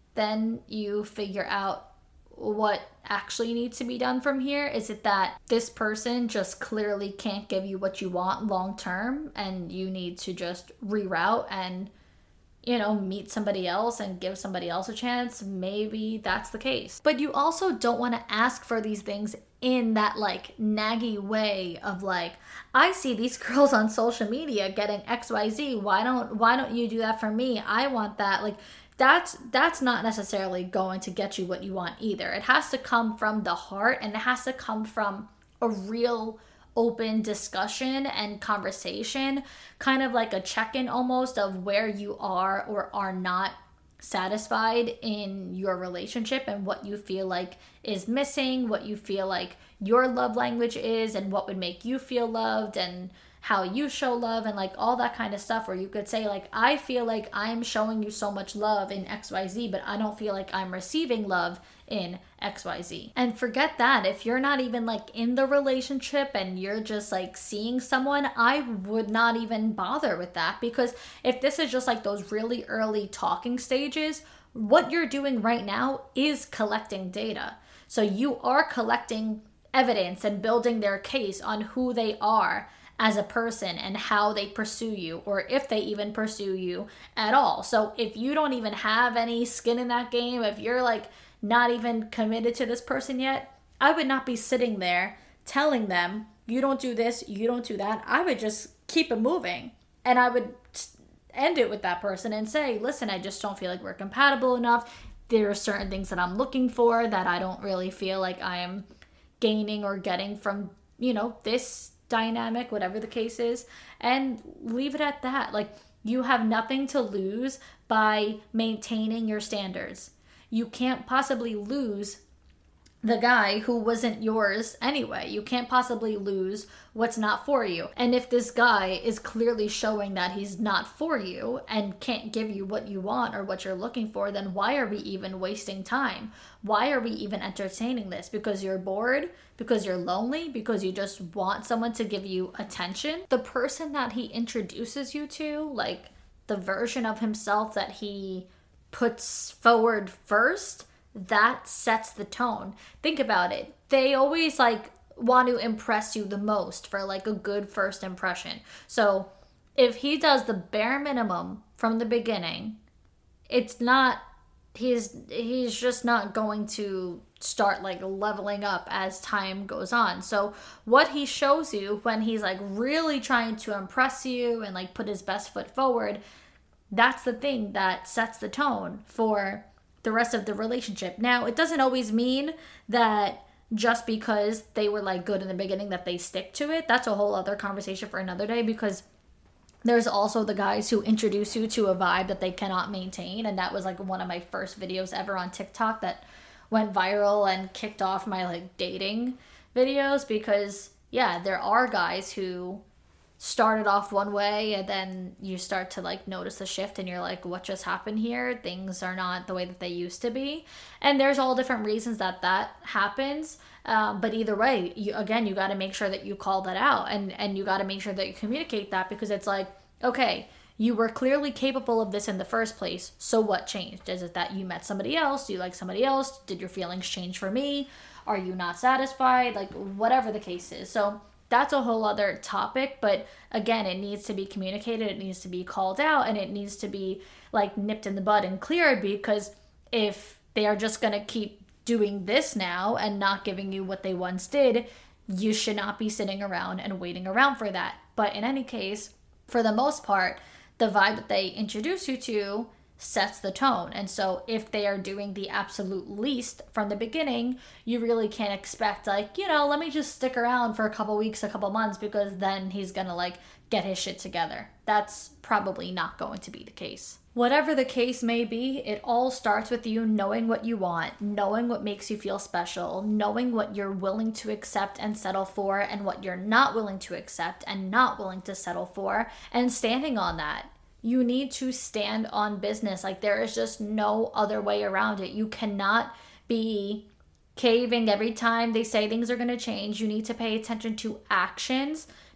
then you figure out what actually needs to be done from here. Is it that this person just clearly can't give you what you want long term and you need to just reroute and, you know, meet somebody else and give somebody else a chance? Maybe that's the case. But you also don't want to ask for these things in that like naggy way of like, I see these girls on social media getting X Y Z. Why don't why don't you do that for me? I want that. Like that's that's not necessarily going to get you what you want either. It has to come from the heart, and it has to come from a real open discussion and conversation, kind of like a check-in almost of where you are or are not satisfied in your relationship and what you feel like is missing, what you feel like your love language is, and what would make you feel loved, and how you show love, and like all that kind of stuff, where you could say like, I feel like I'm showing you so much love in X Y Z, but I don't feel like I'm receiving love in X Y Z. And forget that, if you're not even like in the relationship and you're just like seeing someone, I would not even bother with that, because if this is just like those really early talking stages, what you're doing right now is collecting data. So you are collecting evidence and building their case on who they are as a person and how they pursue you, or if they even pursue you at all. So if you don't even have any skin in that game, if you're like not even committed to this person yet, I would not be sitting there telling them, you don't do this, you don't do that. I would just keep it moving, and I would end it with that person and say, listen, I just don't feel like we're compatible enough. There are certain things that I'm looking for that I don't really feel like I am gaining or getting from, you know, this dynamic, whatever the case is, and leave it at that. Like, you have nothing to lose by maintaining your standards. You can't possibly lose the guy who wasn't yours anyway. You can't possibly lose what's not for you. And if this guy is clearly showing that he's not for you and can't give you what you want or what you're looking for, then why are we even wasting time? Why are we even entertaining this? Because you're bored? Because you're lonely? Because you just want someone to give you attention? The person that he introduces you to, like the version of himself that he puts forward first, that sets the tone. Think about it. They always like want to impress you the most for like a good first impression. So if he does the bare minimum from the beginning, it's not, he's he's just not going to start like leveling up as time goes on. So what he shows you when he's like really trying to impress you and like put his best foot forward, that's the thing that sets the tone for the rest of the relationship. Now, it doesn't always mean that just because they were like good in the beginning that they stick to it. That's a whole other conversation for another day, because there's also the guys who introduce you to a vibe that they cannot maintain. And that was like one of my first videos ever on TikTok that went viral and kicked off my like dating videos, because yeah, there are guys who started off one way and then you start to like notice a shift and you're like, what just happened here? Things are not the way that they used to be. And there's all different reasons that that happens. Um, but either way, you, again, you got to make sure that you call that out, and, and you got to make sure that you communicate that, because it's like, okay, you were clearly capable of this in the first place. So what changed? Is it that you met somebody else? Do you like somebody else? Did your feelings change for me? Are you not satisfied? Like whatever the case is. So that's a whole other topic, but again, it needs to be communicated, it needs to be called out, and it needs to be like nipped in the bud and cleared, because if they are just going to keep doing this now and not giving you what they once did, you should not be sitting around and waiting around for that. But in any case, for the most part, the vibe that they introduce you to sets the tone. And so if they are doing the absolute least from the beginning, you really can't expect like, you know, let me just stick around for a couple weeks, a couple months, because then he's gonna like get his shit together. That's probably not going to be the case. Whatever the case may be, it all starts with you knowing what you want, knowing what makes you feel special, knowing what you're willing to accept and settle for, and what you're not willing to accept and not willing to settle for, and standing on that. You need to stand on business. Like, there is just no other way around it. You cannot be caving every time they say things are going to change. You need to pay attention to actions,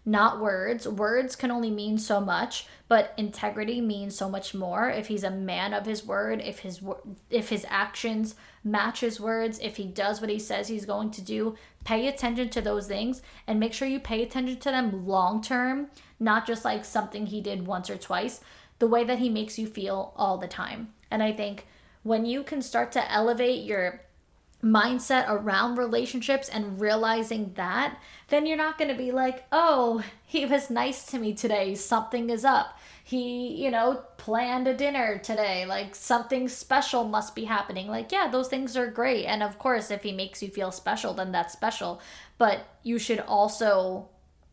not words. Words can only mean so much, but integrity means so much more. If he's a man of his word, if his if his actions match his words, if he does what he says he's going to do, pay attention to those things and make sure you pay attention to them long term, not just like something he did once or twice, the way that he makes you feel all the time. And I think when you can start to elevate your mindset around relationships and realizing that, then you're not going to be like, oh, he was nice to me today, something is up. He, you know, planned a dinner today, like something special must be happening. Like, yeah, those things are great. And of course, if he makes you feel special, then that's special. But you should also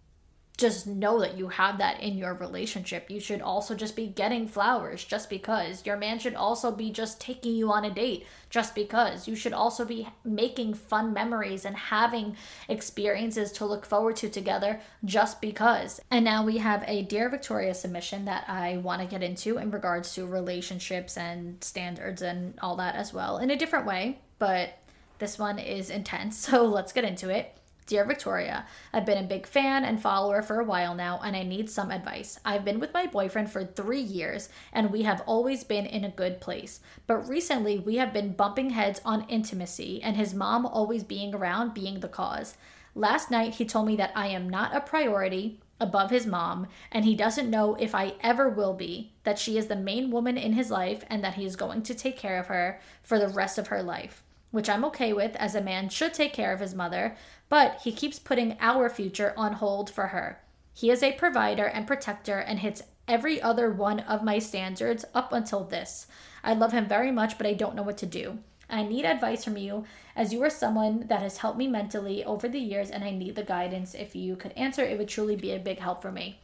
just know that you have that in your relationship. You should also just be getting flowers just because. Your man should also be just taking you on a date just because. You should also be making fun memories and having experiences to look forward to together just because. And now we have a Dear Victoria submission that I want to get into in regards to relationships and standards and all that as well in a different way, but this one is intense, so let's get into it. Dear Victoria, I've been a big fan and follower for a while now, and I need some advice. I've been with my boyfriend for three years, and we have always been in a good place. But recently, we have been bumping heads on intimacy, and his mom always being around being the cause. Last night, he told me that I am not a priority above his mom, and he doesn't know if I ever will be, that she is the main woman in his life, and that he is going to take care of her for the rest of her life. Which I'm okay with, as a man should take care of his mother, but he keeps putting our future on hold for her. He is a provider and protector and hits every other one of my standards up until this. I love him very much, but I don't know what to do. I need advice from you, as you are someone that has helped me mentally over the years, and I need the guidance. If you could answer, it would truly be a big help for me.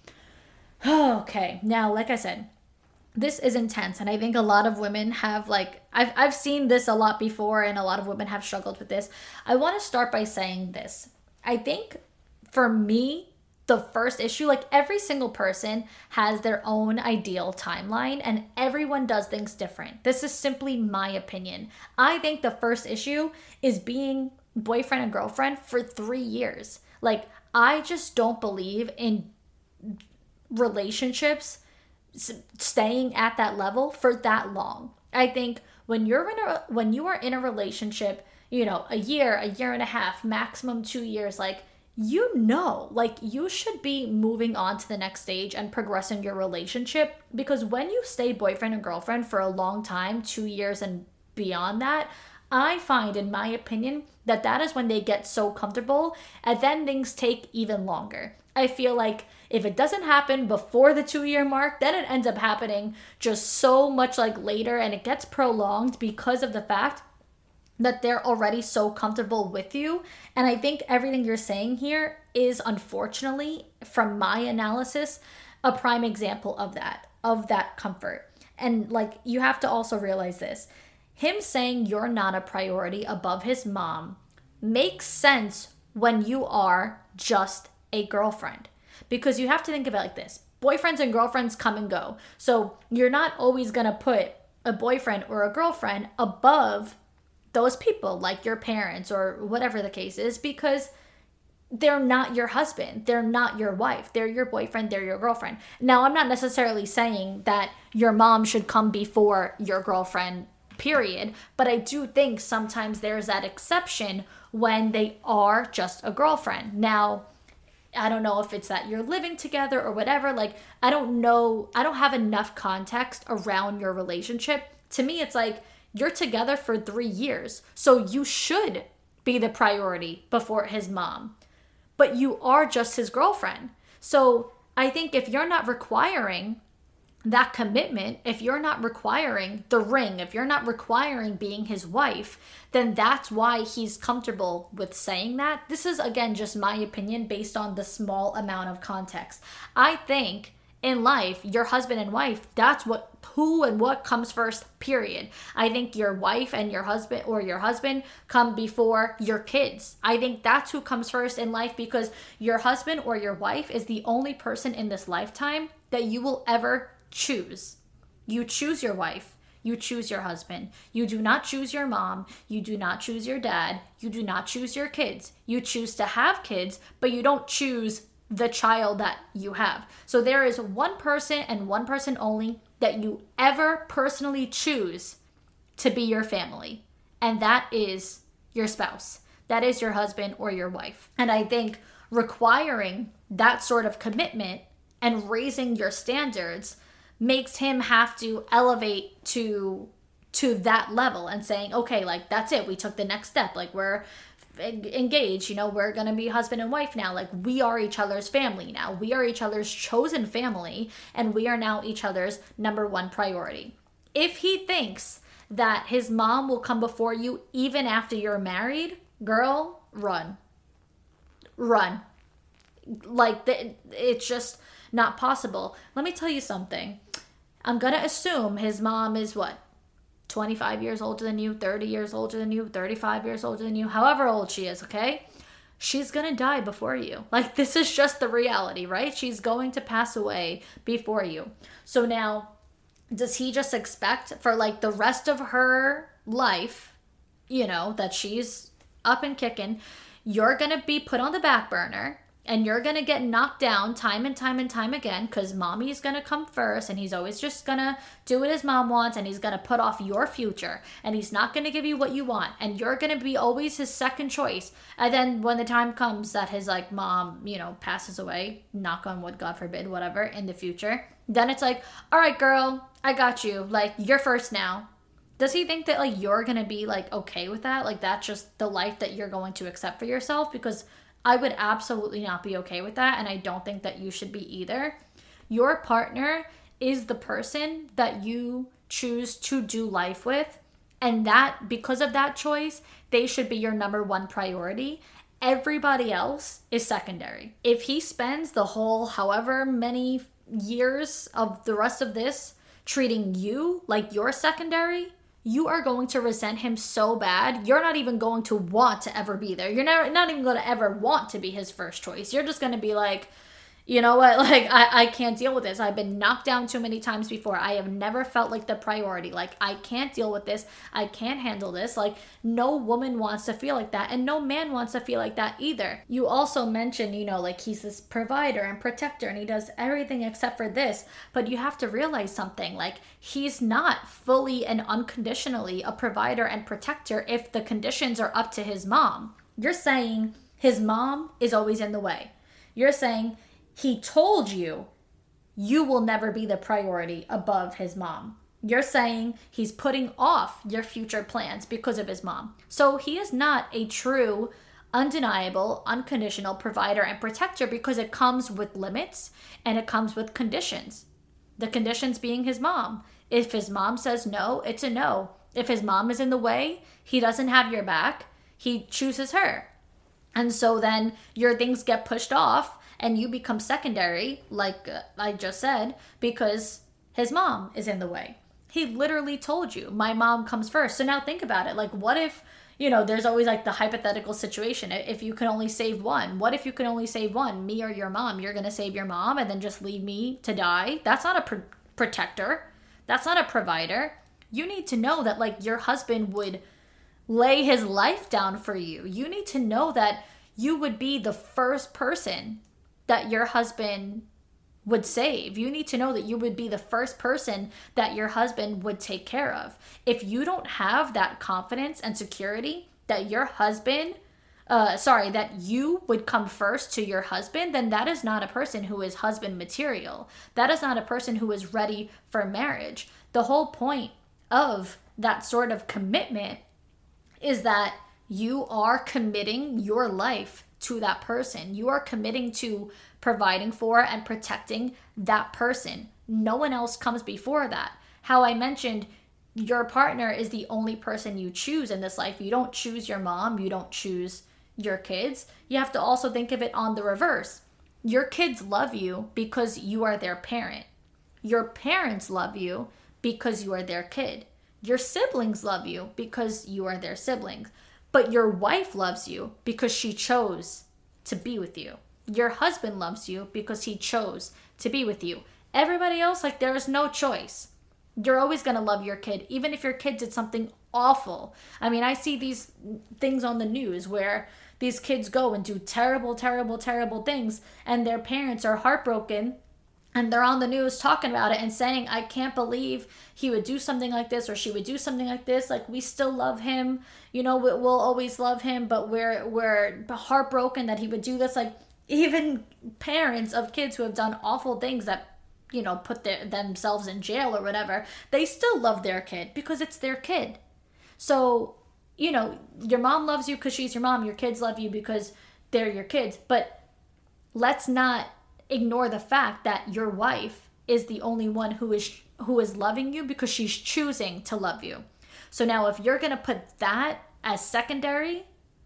Okay, now, like I said, this is intense, and I think a lot of women have, like, I've I've seen this a lot before, and a lot of women have struggled with this. I want to start by saying this. I think for me, the first issue, like, every single person has their own ideal timeline, and everyone does things different. This is simply my opinion. I think the first issue is being boyfriend and girlfriend for three years. Like, I just don't believe in relationships staying at that level for that long. I think when you're in a when you are in a relationship, you know, a year, a year and a half, maximum two years, like, you know, like, you should be moving on to the next stage and progressing your relationship, because when you stay boyfriend and girlfriend for a long time, two years and beyond that, I find, in my opinion, that that is when they get so comfortable, and then things take even longer. I feel like if it doesn't happen before the two-year mark, then it ends up happening just so much like later, and it gets prolonged because of the fact that they're already so comfortable with you. And I think everything you're saying here is, unfortunately, from my analysis, a prime example of that, of that comfort. And, like, you have to also realize this. Him saying you're not a priority above his mom makes sense when you are just a girlfriend, because you have to think of it like this. Boyfriends and girlfriends come and go. So you're not always going to put a boyfriend or a girlfriend above those people, like your parents or whatever the case is, because they're not your husband. They're not your wife. They're your boyfriend. They're your girlfriend. Now, I'm not necessarily saying that your mom should come before your girlfriend, period. But I do think sometimes there's that exception when they are just a girlfriend. Now, I don't know if it's that you're living together or whatever. Like, I don't know. I don't have enough context around your relationship. To me, it's like, you're together for three years. So you should be the priority before his mom. But you are just his girlfriend. So I think if you're not requiring that commitment, if you're not requiring the ring, if you're not requiring being his wife, then that's why he's comfortable with saying that. This is, again, just my opinion based on the small amount of context. I think in life, your husband and wife, that's what, who and what comes first, period. I think your wife and your husband or your husband come before your kids. I think that's who comes first in life, because your husband or your wife is the only person in this lifetime that you will ever choose. You choose your wife. You choose your husband. You do not choose your mom. You do not choose your dad. You do not choose your kids. You choose to have kids, but you don't choose the child that you have. So there is one person and one person only that you ever personally choose to be your family, and that is your spouse. That is your husband or your wife. And I think requiring that sort of commitment and raising your standards makes him have to elevate to to that level and saying, okay, like, that's it. We took the next step. Like, we're engaged, you know, we're going to be husband and wife now. Like, we are each other's family now. We are each other's chosen family, and we are now each other's number one priority. If he thinks that his mom will come before you even after you're married, girl, run. Run. Like, it's just not possible. Let me tell you something. I'm going to assume his mom is what? twenty-five years older than you, thirty years older than you, thirty-five years older than you, however old she is, okay? She's gonna die before you. Like, this is just the reality, right? She's going to pass away before you. So now, does he just expect for like the rest of her life, you know, that she's up and kicking, you're gonna be put on the back burner, and you're going to get knocked down time and time and time again because mommy's going to come first, and he's always just going to do what his mom wants, and he's going to put off your future, and he's not going to give you what you want, and you're going to be always his second choice. And then when the time comes that his like mom, you know, passes away, knock on wood, God forbid, whatever, in the future, then it's like, all right, girl, I got you. Like, you're first now. Does he think that like you're going to be like okay with that? Like, that's just the life that you're going to accept for yourself? Because I would absolutely not be okay with that, and I don't think that you should be either. Your partner is the person that you choose to do life with, and that, because of that choice, they should be your number one priority. Everybody else is secondary. If he spends the whole however many years of the rest of this treating you like you're secondary, you are going to resent him so bad, you're not even going to want to ever be there. You're never, not even going to ever want to be his first choice. You're just going to be like, you know what, like, I, I can't deal with this. I've been knocked down too many times before. I have never felt like the priority. Like, I can't deal with this. I can't handle this. Like, no woman wants to feel like that, and no man wants to feel like that either. You also mentioned, you know, like, he's this provider and protector, and he does everything except for this. But you have to realize something. Like, he's not fully and unconditionally a provider and protector if the conditions are up to his mom. You're saying his mom is always in the way. You're saying he told you you will never be the priority above his mom. You're saying he's putting off your future plans because of his mom. So he is not a true, undeniable, unconditional provider and protector because it comes with limits and it comes with conditions. The conditions being his mom. If his mom says no, it's a no. If his mom is in the way, he doesn't have your back, he chooses her. And so then your things get pushed off, and you become secondary, like I just said, because his mom is in the way. He literally told you, my mom comes first. So now think about it. Like, what if, you know, there's always like the hypothetical situation. If you can only save one, what if you can only save one, me or your mom? You're going to save your mom and then just leave me to die? That's not a pr- protector. That's not a provider. You need to know that, like, your husband would lay his life down for you. You need to know that you would be the first person that your husband would save. You need to know that you would be the first person that your husband would take care of. If you don't have that confidence and security that your husband, uh, sorry, that you would come first to your husband, then that is not a person who is husband material. That is not a person who is ready for marriage. The whole point of that sort of commitment is that you are committing your life to that person. You are committing to providing for and protecting that person. No one else comes before that. How I mentioned, your partner is the only person you choose in this life. You don't choose your mom. You don't choose your kids. You have to also think of it on the reverse. Your kids love you because you are their parent. Your parents love you because you are their kid. Your siblings love you because you are their siblings. But your wife loves you because she chose to be with you. Your husband loves you because he chose to be with you. Everybody else, like, there is no choice. You're always going to love your kid, even if your kid did something awful. I mean, I see these things on the news where these kids go and do terrible, terrible, terrible things, and their parents are heartbroken, and they're on the news talking about it and saying, I can't believe he would do something like this, or she would do something like this. Like, we still love him. You know, we'll always love him, but we're, we're heartbroken that he would do this. Like, even parents of kids who have done awful things that, you know, put their, themselves in jail or whatever, they still love their kid because it's their kid. So, you know, your mom loves you because she's your mom. Your kids love you because they're your kids. But let's not ignore the fact that your wife is the only one who is who is loving you because she's choosing to love you. So now if you're going to put that as secondary,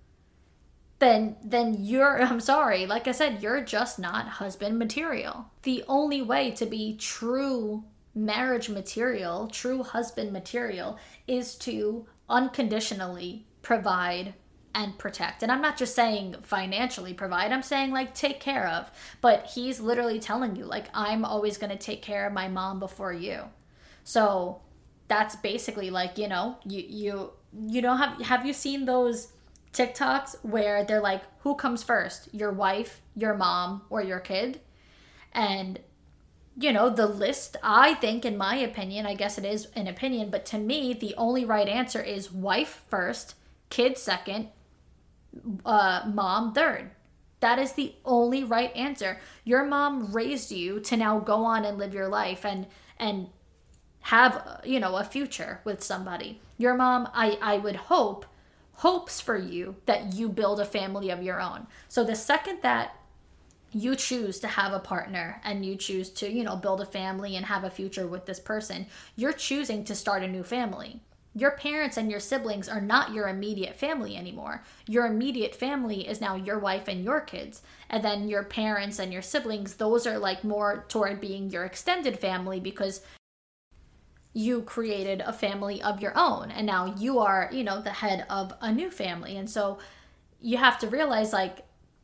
then then you're, I'm sorry, like I said, you're just not husband material. The only way to be true marriage material, true husband material, is to unconditionally provide and protect. And I'm not just saying financially provide, I'm saying like take care of. But he's literally telling you, like, I'm always going to take care of my mom before you. So that's basically like, you know, you you you don't have have you seen those TikToks where they're like, who comes first, your wife, your mom, or your kid? And you know, the list, I think, in my opinion, I guess it is an opinion, but to me, the only right answer is wife first, kid second, uh, mom third. That is the only right answer. Your mom raised you to now go on and live your life and and have, you know, a future with somebody. Your mom, I, I would hope, hopes for you that you build a family of your own. So the second that you choose to have a partner and you choose to, you know, build a family and have a future with this person, you're choosing to start a new family. Your parents and your siblings are not your immediate family anymore. Your immediate family is now your wife and your kids. And then your parents and your siblings, those are like more toward being your extended family because you created a family of your own. And now you are, you know, the head of a new family. And so you have to realize like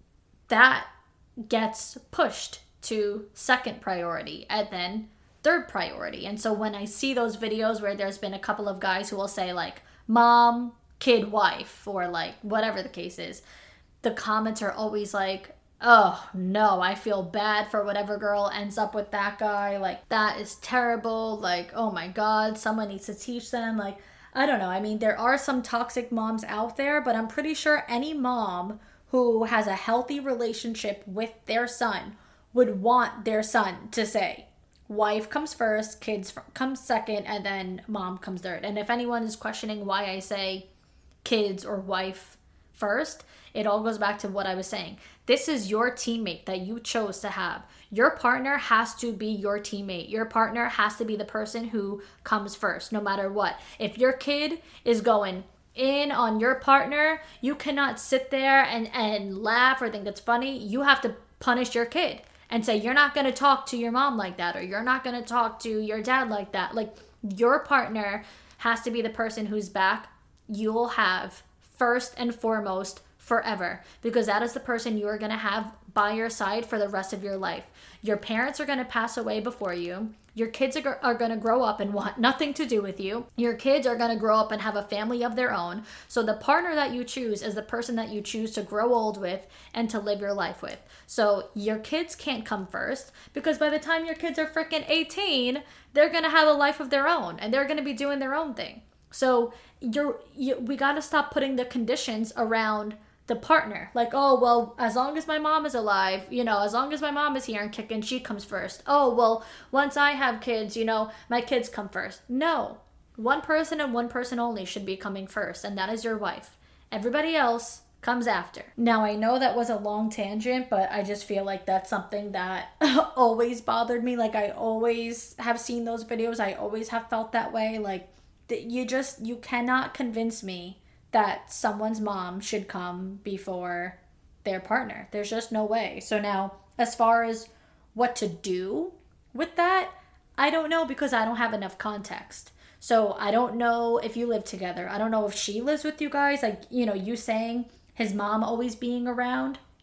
that gets pushed to second priority and then third priority. And so when I see those videos where there's been a couple of guys who will say like mom, kid, wife, or like whatever the case is, the comments are always like, oh no, I feel bad for whatever girl ends up with that guy. Like, that is terrible. Like, oh my God, someone needs to teach them. Like, I don't know. I mean, there are some toxic moms out there, but I'm pretty sure any mom who has a healthy relationship with their son would want their son to say, wife comes first, kids comes second, and then mom comes third. And if anyone is questioning why I say kids or wife first, it all goes back to what I was saying. This is your teammate that you chose to have. Your partner has to be your teammate. Your partner has to be the person who comes first, no matter what. If your kid is going in on your partner, you cannot sit there and, and laugh or think that's funny. You have to punish your kid and say, you're not going to talk to your mom like that, or you're not going to talk to your dad like that. Like, your partner has to be the person whose back you'll have first and foremost forever, because that is the person you are going to have by your side for the rest of your life. Your parents are going to pass away before you. Your kids are, are going to grow up and want nothing to do with you. Your kids are going to grow up and have a family of their own. So the partner that you choose is the person that you choose to grow old with and to live your life with. So your kids can't come first, because by the time your kids are freaking eighteen, they're going to have a life of their own and they're going to be doing their own thing. So you're, you, we got to stop putting the conditions around the partner. Like, oh, well, as long as my mom is alive, you know, as long as my mom is here and kicking, she comes first. Oh, well, once I have kids, you know, my kids come first. No, one person and one person only should be coming first, and that is your wife. Everybody else comes after. Now, I know that was a long tangent, but I just feel like that's something that always bothered me. Like, I always have seen those videos. I always have felt that way. Like, you just, you cannot convince me that someone's mom should come before their partner. There's just no way. So now, as far as what to do with that, I don't know, because I don't have enough context. So I don't know if you live together. I don't know if she lives with you guys. Like, you know, you saying his mom always being around.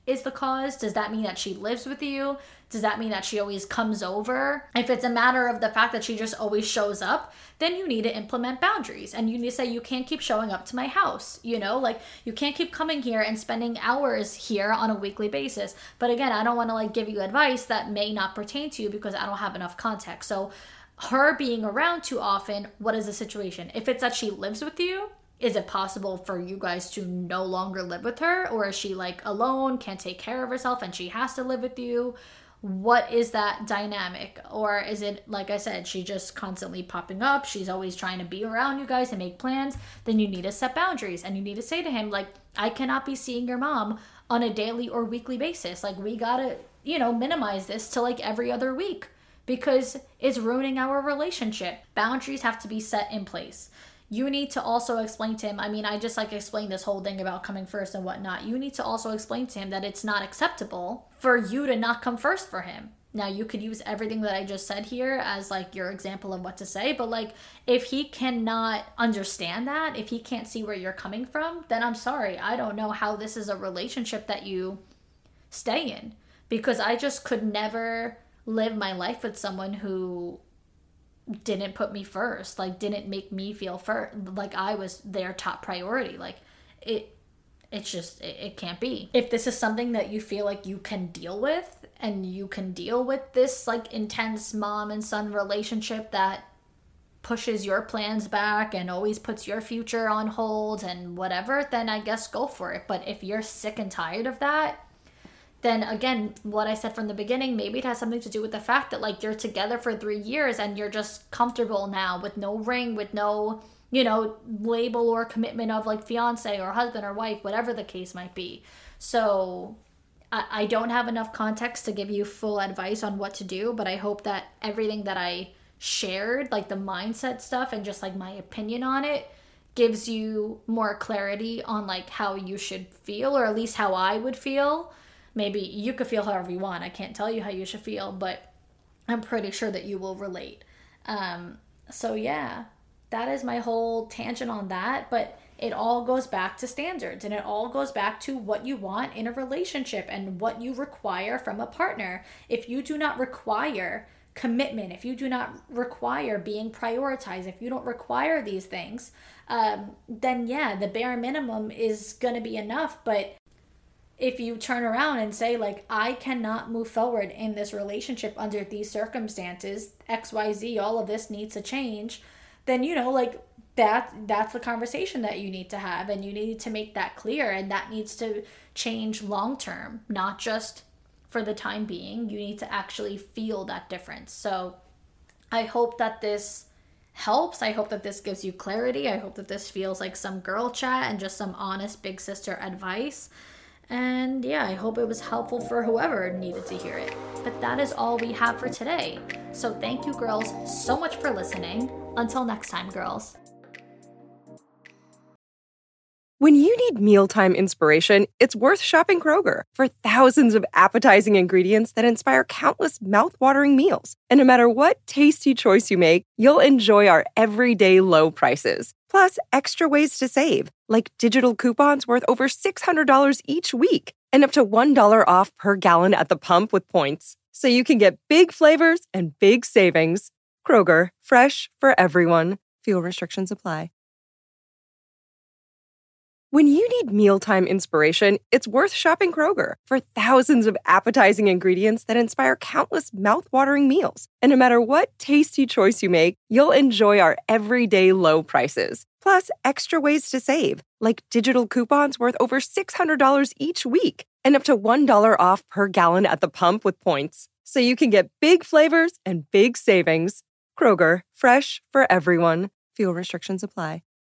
is the cause? Does that mean that she lives with you? Does that mean that she always comes over? If it's a matter of the fact that she just always shows up, then you need to implement boundaries. And you need to say, you can't keep showing up to my house. You know, like you can't keep coming here and spending hours here on a weekly basis. But again, I don't want to like give you advice that may not pertain to you because I don't have enough context. So her being around too often, what is the situation? If it's that she lives with you, is it possible for you guys to no longer live with her? Or is she like alone, can't take care of herself and she has to live with you? What is that dynamic? Or is it, like I said, she just constantly popping up, she's always trying to be around you guys and make plans? Then you need to set boundaries and you need to say to him, like, I cannot be seeing your mom on a daily or weekly basis. Like, we gotta, you know, minimize this to like every other week because it's ruining our relationship. Boundaries have to be set in place. You need to also explain to him, I mean, I just like explained this whole thing about coming first and whatnot. You need to also explain to him that it's not acceptable for you to not come first for him. Now, you could use everything that I just said here as like your example of what to say, but like if he cannot understand that, if he can't see where you're coming from, then I'm sorry. I don't know how this is a relationship that you stay in, because I just could never live my life with someone who didn't put me first, like didn't make me feel first, like I was their top priority. Like it it's just it, it can't be. If this is something that you feel like you can deal with, and you can deal with this like intense mom and son relationship that pushes your plans back and always puts your future on hold and whatever, then I guess go for it. But if you're sick and tired of that, then again, what I said from the beginning, maybe it has something to do with the fact that like you're together for three years and you're just comfortable now with no ring, with no, you know, label or commitment of like fiance or husband or wife, whatever the case might be. So I, I don't have enough context to give you full advice on what to do, but I hope that everything that I shared, like the mindset stuff and just like my opinion on it, gives you more clarity on like how you should feel, or at least how I would feel. Maybe you could feel however you want. I can't tell you how you should feel, but I'm pretty sure that you will relate. Um, so yeah, that is my whole tangent on that. But it all goes back to standards, and it all goes back to what you want in a relationship and what you require from a partner. If you do not require commitment, if you do not require being prioritized, if you don't require these things, um, then yeah, the bare minimum is going to be enough. But if you turn around and say like, I cannot move forward in this relationship under these circumstances, X Y Z, all of this needs to change, then, you know, like that, that's the conversation that you need to have, and you need to make that clear, and that needs to change long-term, not just for the time being. You need to actually feel that difference. So I hope that this helps. I hope that this gives you clarity. I hope that this feels like some girl chat and just some honest big sister advice. And yeah, I hope it was helpful for whoever needed to hear it. But that is all we have for today. So thank you, girls, so much for listening. Until next time, girls. When you need mealtime inspiration, it's worth shopping Kroger for thousands of appetizing ingredients that inspire countless mouth-watering meals. And no matter what tasty choice you make, you'll enjoy our everyday low prices. Plus, extra ways to save, like digital coupons worth over six hundred dollars each week and up to one dollar off per gallon at the pump with points. So you can get big flavors and big savings. Kroger, fresh for everyone. Fuel restrictions apply. When you need mealtime inspiration, it's worth shopping Kroger for thousands of appetizing ingredients that inspire countless mouth-watering meals. And no matter what tasty choice you make, you'll enjoy our everyday low prices. Plus, extra ways to save, like digital coupons worth over six hundred dollars each week and up to one dollar off per gallon at the pump with points. So you can get big flavors and big savings. Kroger, fresh for everyone. Fuel restrictions apply.